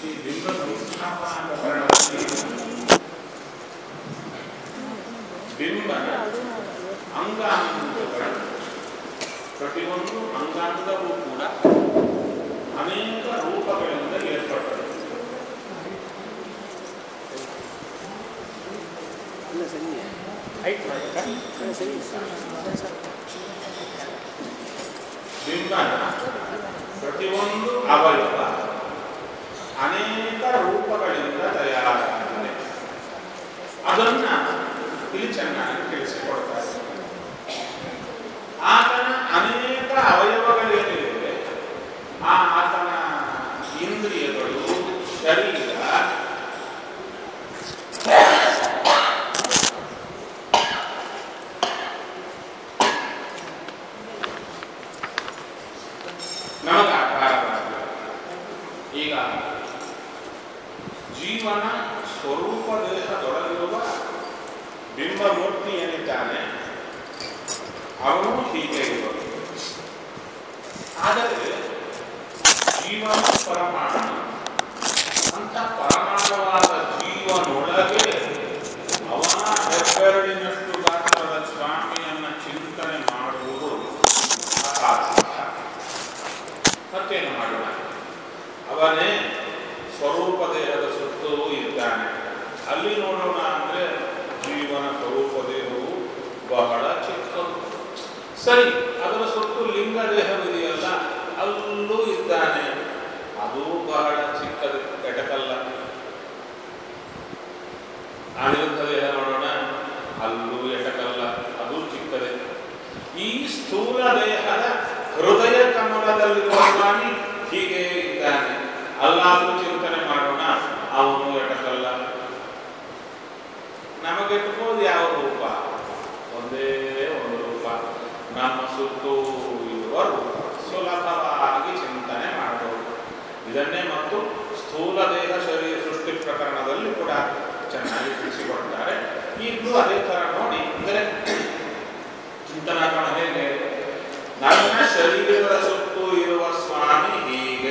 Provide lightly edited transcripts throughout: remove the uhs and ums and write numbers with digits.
ಈ ಬಿಂಬ ಸಂಸ್ಥಾಪನಾ ಪ್ರಕರಣದಲ್ಲಿ ಬಿಂಬನ ಅಂಗಾಂಗಗಳು ಪ್ರತಿಯೊಂದು ಅಂಗಾಂಗವೂ ಕೂಡ ಅನೇಕ ರೂಪಗಳಿಂದ ಏರ್ಪಟ್ಟது. ಬಿಂಬನ ಪ್ರತಿಯೊಂದು ಅವಯವ ಅನೇಕ ರೂಪಗಳಿಂದ ತಯಾರಾಗುತ್ತದೆ. ಅದನ್ನ ಇಲ್ಲಿ ಚೆನ್ನಾಗಿ ತಿಳಿಸಿಕೊಡ್ತಾರೆ. ಆತನ ಅನೇಕ ಅವಯವಗಳೇನಿವೆ, ಆತನ ಇಂದ್ರಿಯಗಳು, ಶರೀರ, ನಮಗೆ ಆಧಾರವಾಗಿದೆ. ಈಗ ಜೀವನ ಸ್ವರೂಪ ದೇಹದೊಳಗಿರುವ ಬಿಂಬಮೂರ್ತಿ ಏನಿದ್ದಾನೆ ಅವನು ಹೀಗೆ ಇರುವುದು. ಆದರೆ ಜೀವನ ಪರಮಾಣು, ಅಂತ ಪರಮಾಣವಾದ ಜೀವನೊಳಗೆ ಅವನ ಹೆಬ್ಬೆರಳಿನಷ್ಟು ಗಾತ್ರದ ಸ್ವಾಮಿಯನ್ನ ಚಿಂತನೆ ಮಾಡುವುದು ಅಸಾಧ್ಯ. ಮತ್ತೇನು ಮಾಡೋಣ? ಅವನೇ ಸ್ವರೂಪ ದೇಹದ ಸುತ್ತೂ ಇದ್ದಾನೆ. ಅಲ್ಲಿ ನೋಡೋಣ ಅಂದ್ರೆ ಜೀವನ ಸ್ವರೂಪ ದೇಹವು ಬಹಳ ಚಿಕ್ಕದು. ಸರಿ, ಅದರ ಸುತ್ತು ಲಿಂಗ ದೇಹವಿದೆಯಲ್ಲ, ಅಲ್ಲೂ ಇದ್ದಾನೆ, ಅದು ಬಹಳ ಚಿಕ್ಕದು, ಎಟಕಲ್ಲ. ಅನಿರುದ್ಧ ದೇಹ ನೋಡೋಣ, ಅಲ್ಲೂ ಎಟಕಲ್ಲ, ಅದು ಚಿಕ್ಕದೆ. ಈ ಸ್ಥೂಲ ದೇಹದ ಹೃದಯ ಕಮಲದಲ್ಲಿರುವ ಸ್ವಾಮಿ ಹೀಗೆ ಇದ್ದಾನೆ, ಅಲ್ಲಾದ್ರೂ ಚಿಂತನೆ ಮಾಡೋಣ, ಅವನು ಎಟಕಲ್ಲ. ನಮಗೆಟ್ಬೋದು ಯಾವ ರೂಪ? ಒಂದೇ ಒಂದು ರೂಪ, ನಮ್ಮ ಸುತ್ತೂ ಇರುವ ರೂಪ. ಸುಲಭವಾಗಿ ಚಿಂತನೆ ಮಾಡಬಹುದು. ಇದನ್ನೇ ಮತ್ತು ಸ್ಥೂಲ ದೇಹ ಶರೀರ ಸೃಷ್ಟಿ ಪ್ರಕರಣದಲ್ಲಿ ಕೂಡ ಚೆನ್ನಾಗಿ ತಿಳಿಸಿಕೊಡ್ತಾರೆ. ಈಗಲೂ ಅದೇ ಥರ ನೋಡಿ, ಅಂದರೆ ಚಿಂತನಾ ಕ್ರಮ ಹೇಗೆ? ನನ್ನ ಶರೀರದ ಸುತ್ತೂ ಇರುವ ಸ್ವಾಮಿ ಹೀಗೆ,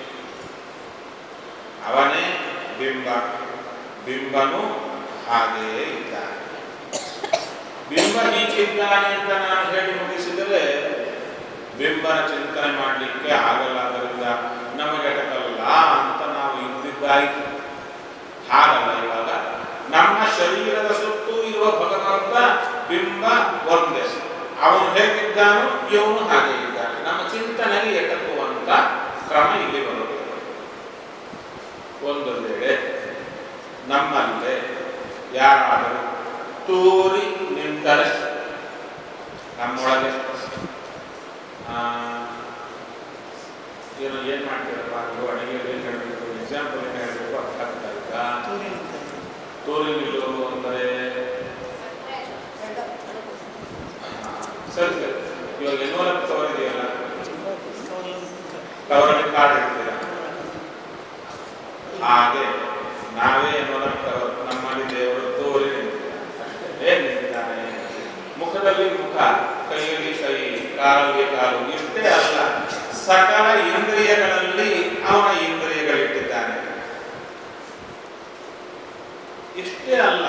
ಅವನೇ ಬಿಂಬ, ಬಿಂಬನು ಹಾಗೆಯೇ ಇದ್ದಾನೆ. ಬಿಂಬ ಹೀಗಿದ್ದಾನೆ ಅಂತ ನಾನು ಹೇಳಿ ಮುಗಿಸಿದರೆ ಬಿಂಬನ ಚಿಂತನೆ ಮಾಡಲಿಕ್ಕೆ ಆಗಲಾದ್ದರಿಂದ ನಮಗೆ ಎಟಕಲ್ಲ ಅಂತ ನಾವು ಇದ್ದಿದ್ದಾಯಿತು. ಹಾಗಲ್ಲ. ಇವಾಗ ನಮ್ಮ ಶರೀರದ ಸುತ್ತೂ ಇರುವ ಭಗವಂತ ಬಿಂಬ ಒಂದೇ, ಅವನು ಹೇಗಿದ್ದಾನೋ ಇವನು ಹಾಗೆ ಇದ್ದಾನೆ. ನಮ್ಮ ಚಿಂತನೆಗೆ ಎಟಕುವಂತ ಕ್ರಮ ಇಲ್ಲಿ ಬರುತ್ತದೆ. ಒಂದು ವೇಳೆ ನಮ್ಮಲ್ಲೇ ಯಾರಾದರೂ ತೂರಿ ನಿಂತರೆ ನಮ್ಮೊಳಗೆ ಏನು ಮಾಡ್ತೀರಪ್ಪ ನೀವು ಅಡುಗೆಯಲ್ಲಿ ಏನು ಹೇಳಬೇಕು, ಎಕ್ಸಾಂಪಲ್ ಏನು ಹೇಳಬೇಕು ಅರ್ಥ ಆಗ್ತಾ ಇಲ್ಲ. ತೂರಿ ನಿಲ್ಲೋದು ಅಂದರೆ ಸರಿ ಸರಿ, ಇವಾಗ ಎನ್ವಲಪ್ ಕವರ್ ಇದೆಯಲ್ಲ, ಕವರಲ್ಲಿ ಕಾರ್ಡ್ ಇಡ್ತೀರ, ಹಾಗೆ ನಾವೇ ಎನ್ವಲಪ್ ಕವರ್, ನಮ್ಮಲ್ಲಿ ದೇವರು ತೋರಿ ನಿಂತಿದ್ದಾನೆ. ಮುಖದಲ್ಲಿ ಮುಖ, ಕೈಯಲ್ಲಿ ಕೈ, ಕಾಲಲ್ಲಿ ಕಾಲು, ಇಷ್ಟೇ ಅಲ್ಲ, ಸಕಲ ಇಂದ್ರಿಯಗಳಲ್ಲಿ ಅವನ ಇಂದ್ರಿಯಗಳಿಟ್ಟಿದ್ದಾನೆ. ಇಷ್ಟೇ ಅಲ್ಲ,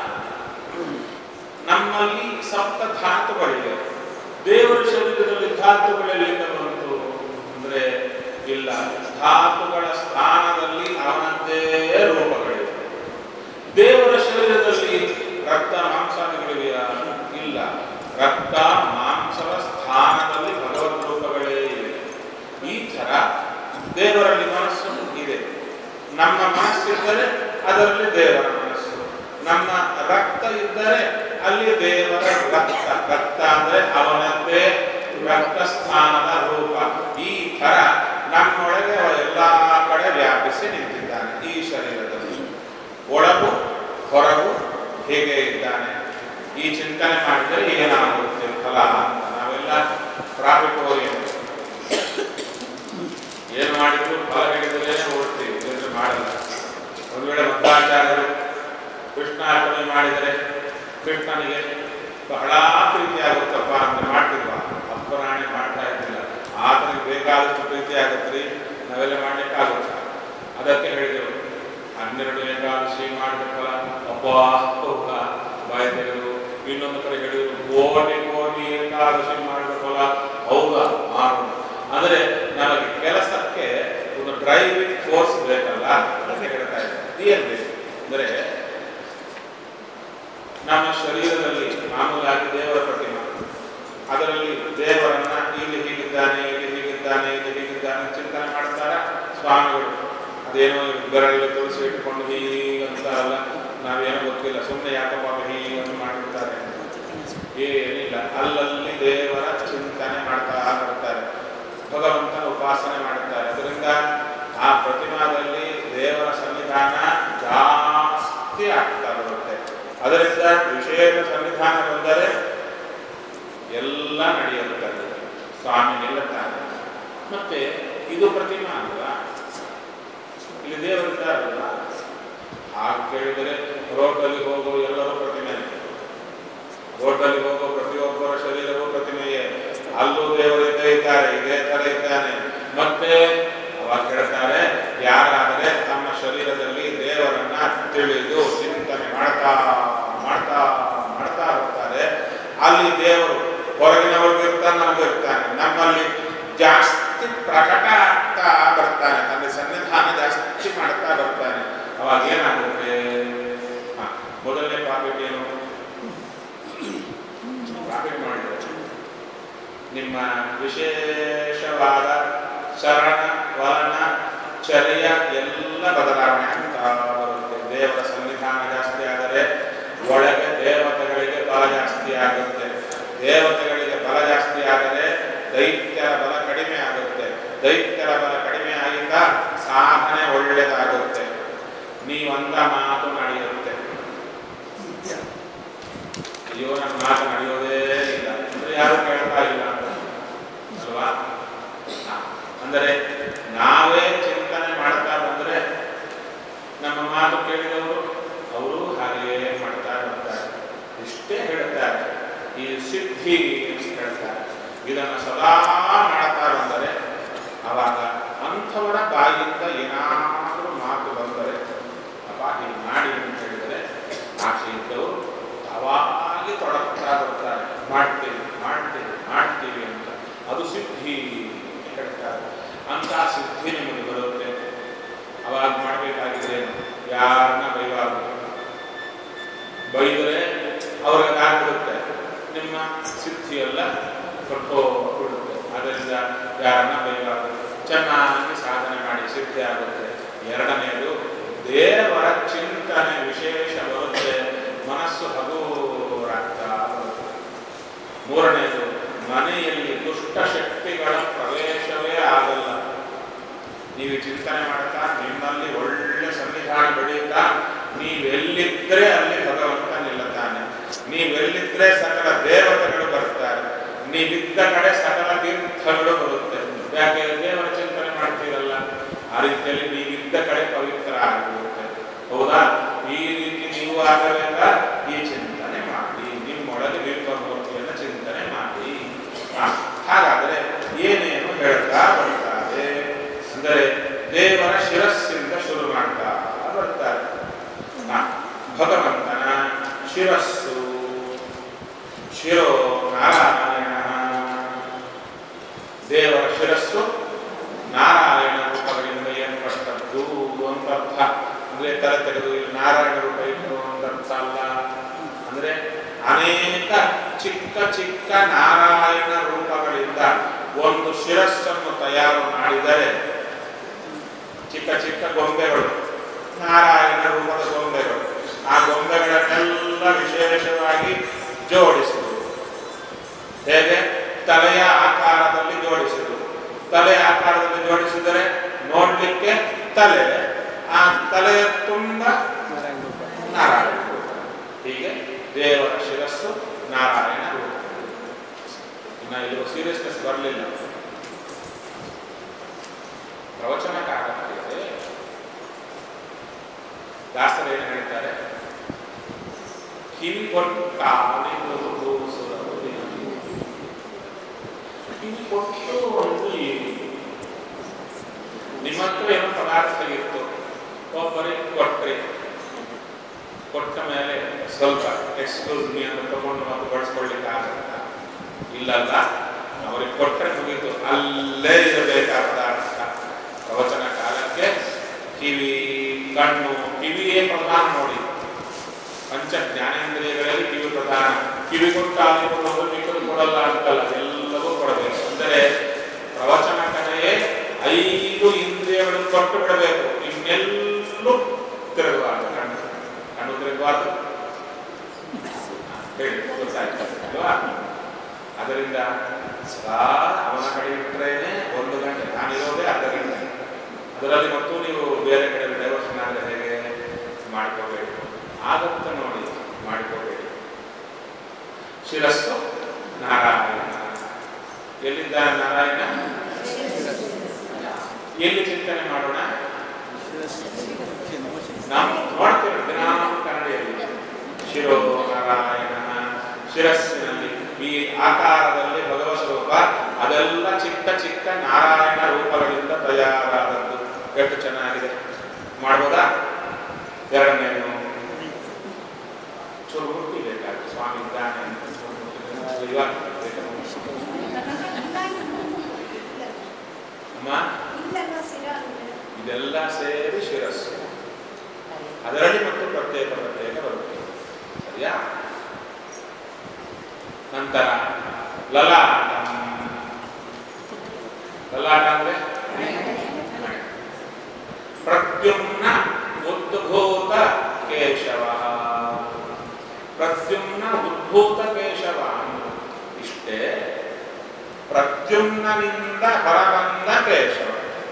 ನಮ್ಮಲ್ಲಿ ಸಪ್ತ ಧಾತುಗಳಿವೆ. ದೇವರ ಶರೀರದಲ್ಲಿ ಧಾತುಗಳೆಲ್ಲಿಂದ ಬಂತು ಅಂದ್ರೆ ಇಲ್ಲ, ಧಾತುಗಳ ಸ್ಥಾನದಲ್ಲಿ ಅವನದ್ದೇ ರೂಪಗಳಿವೆ. ದೇವರ ಶರೀರದಲ್ಲಿ ರಕ್ತ ಮಾಂಸಾದಿಗಳಿವೆಯಾ? ಇಲ್ಲ, ರಕ್ತ ಮಾಂಸದ ಸ್ಥಾನದಲ್ಲಿ ಭಗವದ್ ರೂಪಗಳೇ ಇವೆ. ಈ ಥರ ದೇವರಲ್ಲಿ ಮನಸ್ಸು ಇದೆ. ನಮ್ಮ ಮನಸ್ಸಿದ್ದರೆ ಅದರಲ್ಲಿ ದೇವರ ಮನಸ್ಸು, ನಮ್ಮ ರಕ್ತ ಇದ್ದರೆ ಅಲ್ಲಿ ದೇವರ ರಕ್ತ. ರಕ್ತ ಅಂದ್ರೆ ಅವನದ್ದೇ ರಕ್ತ ಸ್ಥಾನದ ರೂಪ. ಈ ಥರ ನಮ್ಮೊಳಗೆ ಎಲ್ಲ ಕಡೆ ವ್ಯಾಪಿಸಿ ನಿಂತಿದ್ದಾನೆ. ಈ ಶರೀರದಲ್ಲಿ ಒಳಗು ಹೊರಗು ಹೇಗೆ ಇದ್ದಾನೆ. ಈ ಚಿಂತನೆ ಮಾಡಿದರೆ ಏನಾಗುತ್ತೆ ಫಲ ಅಂತ ನಾವೆಲ್ಲ ಪ್ರಾಫಿಟ್ ಓರಿಯೆಂಟ್. ಏನು ಮಾಡಿದ್ರು ಫಲ ಹಿಡಿದ್ರೆ ಓಡ್ತೀವಿ, ಇಲ್ಲದ್ರೆ ಮಾಡಲ್ಲ. ಒಂದು ವೇಳೆ ಮಧ್ವಾಚಾರ್ಯರು ಕೃಷ್ಣಾರ್ಪಣೆ ಮಾಡಿದರೆ ಕೃಷ್ಣನಿಗೆ ಬಹಳ ಪ್ರೀತಿ ಆಗುತ್ತಪ್ಪ ಅಂತ ಮಾಡ್ತಿದ್ವ, ಅಪ್ಪರಾಣಿ ಮಾಡ್ತಾ ಇದ್ದಿಲ್ಲ. ಆತನಿಗೆ ಬೇಕಾದಷ್ಟು ಪ್ರೀತಿ ಆಗುತ್ತೆ, ನಾವೆಲ್ಲ ಮಾಡ್ಲಿಕ್ಕಾಗುತ್ತೆ. ಅದಕ್ಕೆ ಹೇಳಿದರು 12 ಏಕಾದಶಿ ಮಾಡಿದ ಫಲ ಅಬ್ಬಾ ಹೋಗ ಬಾಯಿ ತೆಗೆದು. ಇನ್ನೊಂದು ಕಡೆ ಹೇಳಿದರು ಕೋಟಿ ಕೋಟಿ ಏಕಾದಶಿ ಮಾಡಿದ ಫಲ ಹೌದಾ ಮಾಡು. ಅಂದರೆ ನಮಗೆ ಕೆಲಸಕ್ಕೆ ಒಂದು ಡ್ರೈವಿಂಗ್ ಫೋರ್ಸ್ ಬೇಕಲ್ಲ, ಅದಕ್ಕೆ ಹೇಳ್ತಾ ಇದ್ದಾರೆ. ಏನು ಬೇಕು ಅಂದರೆ ನಮ್ಮ ಶರೀರದಲ್ಲಿ ಮಾಮೂಲಾಗಿ ದೇವರ ಪ್ರತಿಮೆ, ಅದರಲ್ಲಿ ದೇವರನ್ನ ಇಲ್ಲಿ ಹೀಗಿದ್ದಾನೆ, ಇಲ್ಲಿ ಹೀಗಿದ್ದಾನೆ, ಇಲ್ಲಿ ಹೀಗಿದ್ದಾನೆ ಚಿಂತನೆ ಮಾಡ್ತಾರ ಸ್ವಾಮಿಗಳು. ಅದೇನೋ ಬೆರಳಲ್ಲಿ ತುಳಸಿ ಇಟ್ಕೊಂಡು ಹೀಗಂತಾರಲ್ಲ, ನಾವೇನೋ ಗೊತ್ತಿಲ್ಲ, ಸುಮ್ಮನೆ ಯಾಕಪ್ಪ ಹೀಗಂತ ಮಾಡಿರ್ತಾರೆ. ಏನಿಲ್ಲ, ಅಲ್ಲಲ್ಲಿ ದೇವರ ಚಿಂತನೆ ಮಾಡ್ತಾ ಬರ್ತಾರೆ, ಭಗವಂತನ ಉಪಾಸನೆ ಮಾಡುತ್ತಾರೆ. ಅದರಿಂದ ಆ ಪ್ರತಿಮಾದಲ್ಲಿ ದೇವರ ಸನ್ನಿಧಾನ ಜಾಸ್ತಿ ಆಗ್ತಾ ಬರುತ್ತೆ. ಅದರಿಂದ ವಿಶೇಷ ಸನ್ನಿಧಾನ ಬಂದರೆ ಎಲ್ಲ ನಡೆಯುತ್ತದೆ, ಸ್ವಾಮಿ ನಿಲ್ಲುತ್ತಾನೆ. ಮತ್ತೆ ಇದು ಪ್ರತಿಮಾ ಅಲ್ವಾ, ಇಲ್ಲಿ ದೇವರಿದ್ದಾರಲ್ಲ. ಹಾಗೆ ಕೇಳಿದರೆ ರೋಡ್ನಲ್ಲಿ ಹೋಗೋ ಎಲ್ಲರೂ ಪ್ರತಿಮೆ, ರೋಡ್ನಲ್ಲಿ ಹೋಗೋ ಪ್ರತಿಯೊಬ್ಬರ ಶರೀರವೂ ಪ್ರತಿಮೆಯೇ. ಅಲ್ಲೂ ದೇವರಿದ್ದೇ ಇದ್ದಾರೆ, ಇದೇ ಥರ ಇದ್ದಾನೆ. ಮತ್ತೆ ಅವಾಗ ಕೇಳ್ತಾರೆ, ಯಾರಾದರೆ ತಮ್ಮ ಶರೀರದಲ್ಲಿ ದೇವರನ್ನ ತಿಳಿದು ಚಿಂತನೆ ಮಾಡ್ತಾ ಮಾಡ್ತಾ ಮಾಡ್ತಾ ಬರ್ತಾರೆ, ಅಲ್ಲಿ ದೇವರು ಹೊರಗಿನವ್ರಿಗೆ ಇರ್ತಾನೆ, ನಮಗೂ ಇರ್ತಾನೆ, ನಮ್ಮಲ್ಲಿ ಜಾಸ್ತಿ ಪ್ರಕಟ ಆಗ್ತಾ ಬರ್ತಾನೆ, ತನ್ನ ಸನ್ನಿಧಾನ ಜಾಸ್ತಿ ಮಾಡ್ತಾ ಬರ್ತಾನೆ. ಅವಾಗ ಏನಾಗುತ್ತೆ? ಮೊದಲನೇ ಪಾಕೆಟ್ ಏನು? ಪಾಕೆಟ್ ಮಾಡಿದ್ರೆ ನಿಮ್ಮ ವಿಶೇಷವಾದ ಚರಣ ವಲನ ಚರ್ಯ ಎಲ್ಲ ಬದಲಾವಣೆ ಆಗ್ತಾ ಬರುತ್ತೆ. ದೇವರ ಸನ್ನಿಧಾನ ಜಾಸ್ತಿ ಆದರೆ ಒಳಗೆ ದೇವತೆಗಳಿಗೆ ಬಲ ಜಾಸ್ತಿ ಆಗುತ್ತೆ. ದೇವತೆಗಳಿಗೆ ಬಲ ಜಾಸ್ತಿ ಆದರೆ ದೈತ್ಯರ ಬಲ ಕಡಿಮೆ ಆಗುತ್ತೆ. ದೈತ್ಯರ ಬಲ ಕಡಿಮೆ ಆಗಿದ್ದ ಸಾಧನೆ ಒಳ್ಳೆಯದಾಗುತ್ತೆ. ನೀವಂದ ಮಾತು ನಡೆಯುತ್ತೆ. ಅಯ್ಯೋ ನನ್ನ ಮಾತು ನಡೆಯೋದೇ ಇಲ್ಲ ಅಂದರೆ ಯಾರು ಕೇಳ್ತಾ ಇಲ್ಲ ಅಲ್ವಾ? ಅಂದರೆ ನಾವೇ ಚಿಂತನೆ ಮಾಡ್ತಾ ಬಂದರೆ ನಮ್ಮ ಮಾತು ಕೇಳಿದವರು ಅವರು ಹಾಗೆಯೇ ಮಾಡ್ತಾ ಬರ್ತಾರೆ. ಇಷ್ಟೇ ಹೇಳ್ತಾರೆ, ಈ ಸಿದ್ಧಿ ಅಂತ ಹೇಳ್ತಾರೆ. ಇದನ್ನು ಸದಾ ಮಾಡ್ತಾ ಬಂದರೆ ಆವಾಗ ಅಂಥವರ ಬಾಯಿಯಿಂದ ಏನಾದರೂ ಮಾತು ಬಂದರೆ ಅಪ್ಪ ಹೀಗೆ ಮಾಡಿ ಅಂತ ಹೇಳಿದರೆ ಆಸೆ ಇದ್ದವರು ಅವಾಗಿ ತೊಡಗ್ತಾ ಬರ್ತಾರೆ, ಮಾಡ್ತೀವಿ ಮಾಡ್ತೀವಿ ಮಾಡ್ತೀವಿ ಅಂತ. ಅದು ಸಿದ್ಧಿ ಅಂತ ಹೇಳ್ತಾರೆ. ಅಂತ ಸಿದ್ಧಿ ನಿಮಗೆ ಬರುತ್ತೆ. ಅವಾಗ ಮಾಡಬೇಕಾಗಿದೆ, ಯಾರನ್ನ ಬೈಬಾರ್ದು. ಬೈದರೆ ಅವ್ರಿಗೆ ಆಗ್ಬಿಡುತ್ತೆ, ನಿಮ್ಮ ಸಿದ್ಧಿಯೆಲ್ಲ ಬಿಡುತ್ತೆ. ಅದರಿಂದ ಯಾರನ್ನ ಬೈಬಾರ್ದು, ಚೆನ್ನಾಗಿ ಸಾಧನೆ ಮಾಡಿ ಸಿದ್ಧಿ ಆಗುತ್ತೆ. ಎರಡನೆಯದು ದೇವರ ಚಿಂತನೆ ವಿಶೇಷ ಬರುತ್ತೆ, ಮನಸ್ಸು ಹಗುರಾಗ್ತಾ ಬರುತ್ತೆ. ಮೂರನೆಯದು ಮನೆಯಲ್ಲಿ ದುಷ್ಟ ಶಕ್ತಿಗಳ ಪ್ರವೇಶವೇ ಆಗಲ್ಲ. ನೀವು ಚಿಂತನೆ ಮಾಡ್ತಾ ನಿಮ್ಮಲ್ಲಿ ಒಳ್ಳೆ ಸನ್ನಿಧಾನ ಬೆಳೆಯುತ್ತಾ ನೀವೆಲ್ಲಿದ್ದರೆ ಅಲ್ಲಿ ಭಗವಂತ ನಿಲ್ಲುತ್ತಾನೆ. ನೀವೆಲ್ಲಿದ್ದರೆ ಸಕಲ ದೇವತೆಗಳು ಬರ್ತಾರೆ. ನೀವಿದ್ದ ಕಡೆ ಸಕಲ ತೀರ್ಥಗಳು ಬರುತ್ತೆ. ಯಾಕೆ? ದೇವರ ಚಿಂತನೆ ಮಾಡ್ತೀರಲ್ಲ, ಆ ರೀತಿಯಲ್ಲಿ ನೀವಿದ್ದ ಕಡೆ ಪವಿತ್ರ ಆಗಿರುತ್ತೆ. ಹೌದಾ? ಈ ರೀತಿ ನೀವು ಆಗಬೇಕಾ? ಈ ಚಿಂತನೆ ಮಾಡಿ, ನಿಮ್ಮೊಳಗೆ ವಿಶ್ವಮೂರ್ತಿಯನ್ನು ಚಿಂತನೆ ಮಾಡಿ. ಹಾಗಾದರೆ ಏನೇನು ಹೇಳ್ತಾ ಬರ್ತಾರೆ ಅಂದರೆ ದೇವರ ಶಿರಸ್ಸಿಂದ ಶುರು ಮಾಡ್ತಾ ಬರ್ತಾರೆ. ಭಗವಂತನ ಶಿರಸ್ಸು, ಶಿರೋ ನಾರಾಯಣ. ದೇವರ ಶಿರಸ್ಸು ನಾರಾಯಣ ರೂಪಗಳಿಂದ ಏರ್ಪಟ್ಟದ್ದು ಅಂತ ಅರ್ಥ. ಅಂದರೆ ತಲೆ ತೆಗೆದು ಇಲ್ಲಿ ನಾರಾಯಣ ರೂಪ ಇಟ್ಟು ಅಂತ ಅಲ್ಲ. ಅಂದರೆ ಅನೇಕ ಚಿಕ್ಕ ಚಿಕ್ಕ ನಾರಾಯಣ ರೂಪಗಳಿಂದ ಒಂದು ಶಿರಸ್ಸನ್ನು ತಯಾರು ಮಾಡಿದರೆ, ಚಿಕ್ಕ ಚಿಕ್ಕ ಗೊಂಬೆಗಳು, ನಾರಾಯಣ ರೂಪದ ಗೊಂಬೆಗಳು, ಆ ಗೊಂಬೆಗಳನ್ನೆಲ್ಲ ವಿಶೇಷವಾಗಿ ಜೋಡಿಸಿದರು. ಹೇಗೆ? ತಲೆಯ ಆಕಾರದಲ್ಲಿ ಜೋಡಿಸಿದರು. ತಲೆಯ ಆಕಾರದಲ್ಲಿ ಜೋಡಿಸಿದರೆ ನೋಡಲಿಕ್ಕೆ ತಲೆ, ಆ ತಲೆಯ ತುಂಬ ನಾರಾಯಣ ರೂಪ. ಹೀಗೆ ದೇವರ ಶಿರಸ್ಸು ನಾರಾಯಣ ರೂಪ. ಇನ್ನು ಇಲ್ಲಿ ಸೀರಿಯಸ್ನೆಸ್ ಬರಲಿಲ್ಲ. ಪ್ರವಚನಕಾರರಿಗೆ ದಾಸರೇನು ಹೇಳ್ತಾರೆ? ಕಿವಿಗೊಟ್ಟು ಕಿವಿಗೊಟ್ಟು ಒಂದು ನಿಮ್ಮ ಹತ್ರ ಏನೋ ಪದಾರ್ಥ ಇತ್ತು, ಒಬ್ಬರಿಗೆ ಕೊಟ್ರಿ, ಕೊಟ್ಟ ಮೇಲೆ ಸ್ವಲ್ಪ ಎಕ್ಸ್ಕ್ಯೂಸ್ ಮೀ ಅಂತ ತಗೊಂಡು ಮತ್ತು ಬಳಸ್ಕೊಳ್ಳಿಕ್ಕೆ ಆಗತ್ತ? ಇಲ್ಲಲ್ಲ, ಅವರಿಗೆ ಕೊಟ್ಟರೆ ಮುಗಿತು, ಅಲ್ಲೇ ಇರಬೇಕಾದ ಪದಾರ್ಥ. ಪ್ರವಚನ ಕಾಲಕ್ಕೆ ಕಿವಿ, ಕಣ್ಣು, ಕಿವಿಯೇ ಪ್ರಧಾನ ನೋಡಿ. ಪಂಚ ಜ್ಞಾನೇಂದ್ರಿಯಗಳಲ್ಲಿ ಕಿವಿ ಪ್ರಧಾನ. ಕಿವಿ ಕೊಟ್ಟಾಗಿ ಕೊಡೋದು, ಮಿಕ್ಕಲು ಕೊಡಲ್ಲ ಅಂತಲ್ಲ, ಎಲ್ಲವೂ ಕೊಡಬೇಕು. ಅಂದರೆ ಪ್ರವಚನ ಕಡೆಯೇ 5 ಇಂದ್ರಿಯಗಳು ಕೊಟ್ಟು ಬಿಡಬೇಕು. ಇನ್ನೆಲ್ಲೂ ತಿರುಗಬಾರ್ದು. ಕಣ್ಣು ತಿರುಗಬಾರ್ದು, ಹೇಳಿ ಗೊತ್ತಾಯ್ತು ಅಲ್ವಾ? ಅದರಿಂದ ಸದಾ ಅವನ ಕಡೆ ಇಟ್ಟರೇನೆ 1 ಗಂಟೆ, ನಾನಿರೋದೇ ಅರ್ಧ ಗಂಟೆ. ಅದರಲ್ಲಿ ಮತ್ತು ನೀವು ಬೇರೆ ಕಡೆ ಡೈವರ್ಷನ್ ಆದರೆ ಹೇಗೆ? ಮಾಡ್ಕೋಬೇಡಿ, ಆಗತ್ತ ನೋಡಿ, ಮಾಡ್ಕೋಬೇಡಿ. ಶಿರಸ್ಸು ನಾರಾಯಣ. ಎಲ್ಲಿದ್ದಾನೆ ನಾರಾಯಣ? ಎಲ್ಲಿ ಚಿಂತನೆ ಮಾಡೋಣ? ನಾವು ನೋಡ್ತೇವೆ ದಿನ ಕನ್ನಡಿಯಲ್ಲಿ. ಶಿರೋ ನಾರಾಯಣ, ಶಿರಸ್ಸಿನಲ್ಲಿ ಈ ಆಕಾರದಲ್ಲಿ ಭಗವತ್ ರೂಪ, ಅದೆಲ್ಲ ಚಿಕ್ಕ ಚಿಕ್ಕ ನಾರಾಯಣ ರೂಪಗಳಿಂದ ತಯಾರಾದದ್ದು. ಎಷ್ಟು ಚೆನ್ನಾಗಿದೆ, ಮಾಡ್ಬೋದಾ? ಎರಡನೇನು ಚೂರು ಹುಟ್ಟಿ ಬೇಕಾದ್ರೆ ಸ್ವಾಮಿ ಇದ್ದಾನೆ ಇವಾಗ ಅಮ್ಮ, ಇದೆಲ್ಲ ಸೇರಿ ಶಿರಸ್ಸು. ಅದರಲ್ಲಿ ಮತ್ತು ಪ್ರತ್ಯೇಕ ಪ್ರತ್ಯೇಕ ಬರುತ್ತೆ, ಸರಿಯಾ? ನಂತರ ಲಲಾಟ. ಲಲಾಟ ಅಂದ್ರೆ ಪ್ರದ್ಯುಮ್ನ ಉದ್ಭೂತ ಕೇಶವ. ಪ್ರದ್ಯುಮ್ನ ಉದ್ಭೂತ ಕೇಶವ ಇಷ್ಟೇ. ಪ್ರದ್ಯುಮ್ನಿಂದ ಹೊರಬಂದ ಕೇಶವ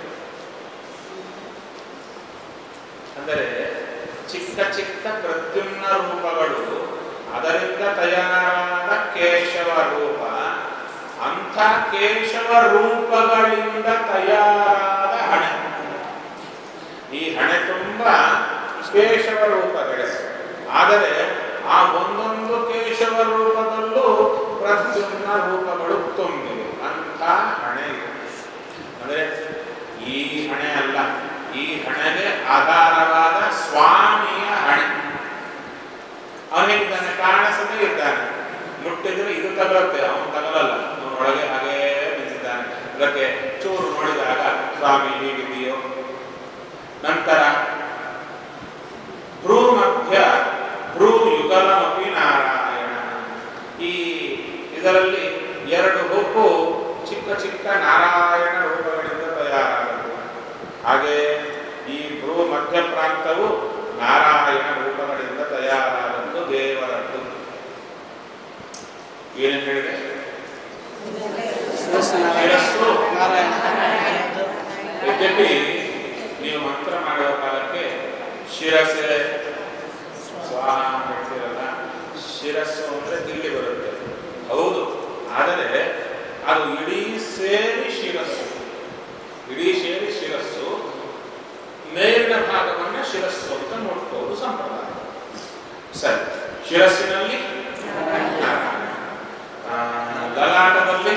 ಅಂದರೆ ಚಿಕ್ಕ ಚಿಕ್ಕ ಪ್ರದ್ಯುಮ್ನ ರೂಪಗಳು, ಅದರಿಂದ ತಯಾರಾದ ಕೇಶವ ರೂಪ. ಅಂಥ ಕೇಶವ ರೂಪಗಳಿಂದ ತಯಾರಾದ ಹಣೆ. ಈ ಹಣೆ ತುಂಬ ಕೇಶವ ರೂಪಗಳೇ, ಆದರೆ ಆ ಒಂದೊಂದು ಕೇಶವ ರೂಪದಲ್ಲೂ ಪ್ರದ್ಯುಮ್ನ ರೂಪಗಳು ತುಂಬಿವೆ. ಅಂಥ ಹಣೆ ಇದೆ. ಅಂದರೆ ಈ ಹಣೆ ಅಲ್ಲ, ಈ ಹಣೆಗೆ ಆಧಾರವಾದ ಸ್ವಾಮಿಯ ಹಣೆ. ಅವನಿದ್ದಾನೆ, ಕಾಣಿಸದೇ ಇದ್ದಾನೆ. ಮುಟ್ಟಿದ್ರೆ ಇದು ತಗಲುತ್ತೆ, ಅವನು ತಗಲಲ್ಲ, ಅವನೊಳಗೆ ಹಾಗೇ ನಿಂತಿದ್ದಾನೆ. ಅದಕ್ಕೆ ಚೂರು ನೋಡಿದಾಗ ಸ್ವಾಮಿ ಹೀಗಿದೆಯೋ. ನಂತರ ಭ್ರೂ ಮಧ್ಯ ಭ್ರೂ ಯುಗಲಮಪಿ ನಾರಾಯಣ. ಈ ಇದರಲ್ಲಿ 2 ಹುಬ್ಬು ಚಿಕ್ಕ ಚಿಕ್ಕ ನಾರಾಯಣ ರೂಪಗಳಿಂದ ತಯಾರಾದವು. ಹಾಗೆ ಈ ಭ್ರೂ ಮಧ್ಯ ಪ್ರಾಂತವು ನಾರಾಯಣ ರೂಪಗಳಿಂದ ತಯಾರಾದದ್ದು, ದೇವರದ್ದು. ಏನೇನು ಹೇಳಿದೆ? ಯದ್ಯಪಿ ನೀವು ಮಂತ್ರ ಮಾಡುವ ಕಾಲಕ್ಕೆ ಶಿರಸ್ಸೆ ಸ್ವಾಹ ಹೇಳ್ತೀರಲ್ಲ, ಶಿರಸ್ಸು ಅಂದರೆ ಇಲ್ಲಿ ಬರುತ್ತೆ, ಹೌದು. ಆದರೆ ಅದು ಇಡೀ ಸೇರಿ ಶಿರಸ್ಸು, ಇಡೀ ಸೇರಿ ಶಿರಸ್ಸು. ಮೇಲಿನ ಭಾಗವನ್ನು ಶಿರಸ್ಸು ಅಂತ ನೋಡ್ಬೋದು ಸಂಪ್ರದಾಯ. ಸರಿ, ಶಿರಸ್ಸಿನಲ್ಲಿ ಲಲಾಟದಲ್ಲಿ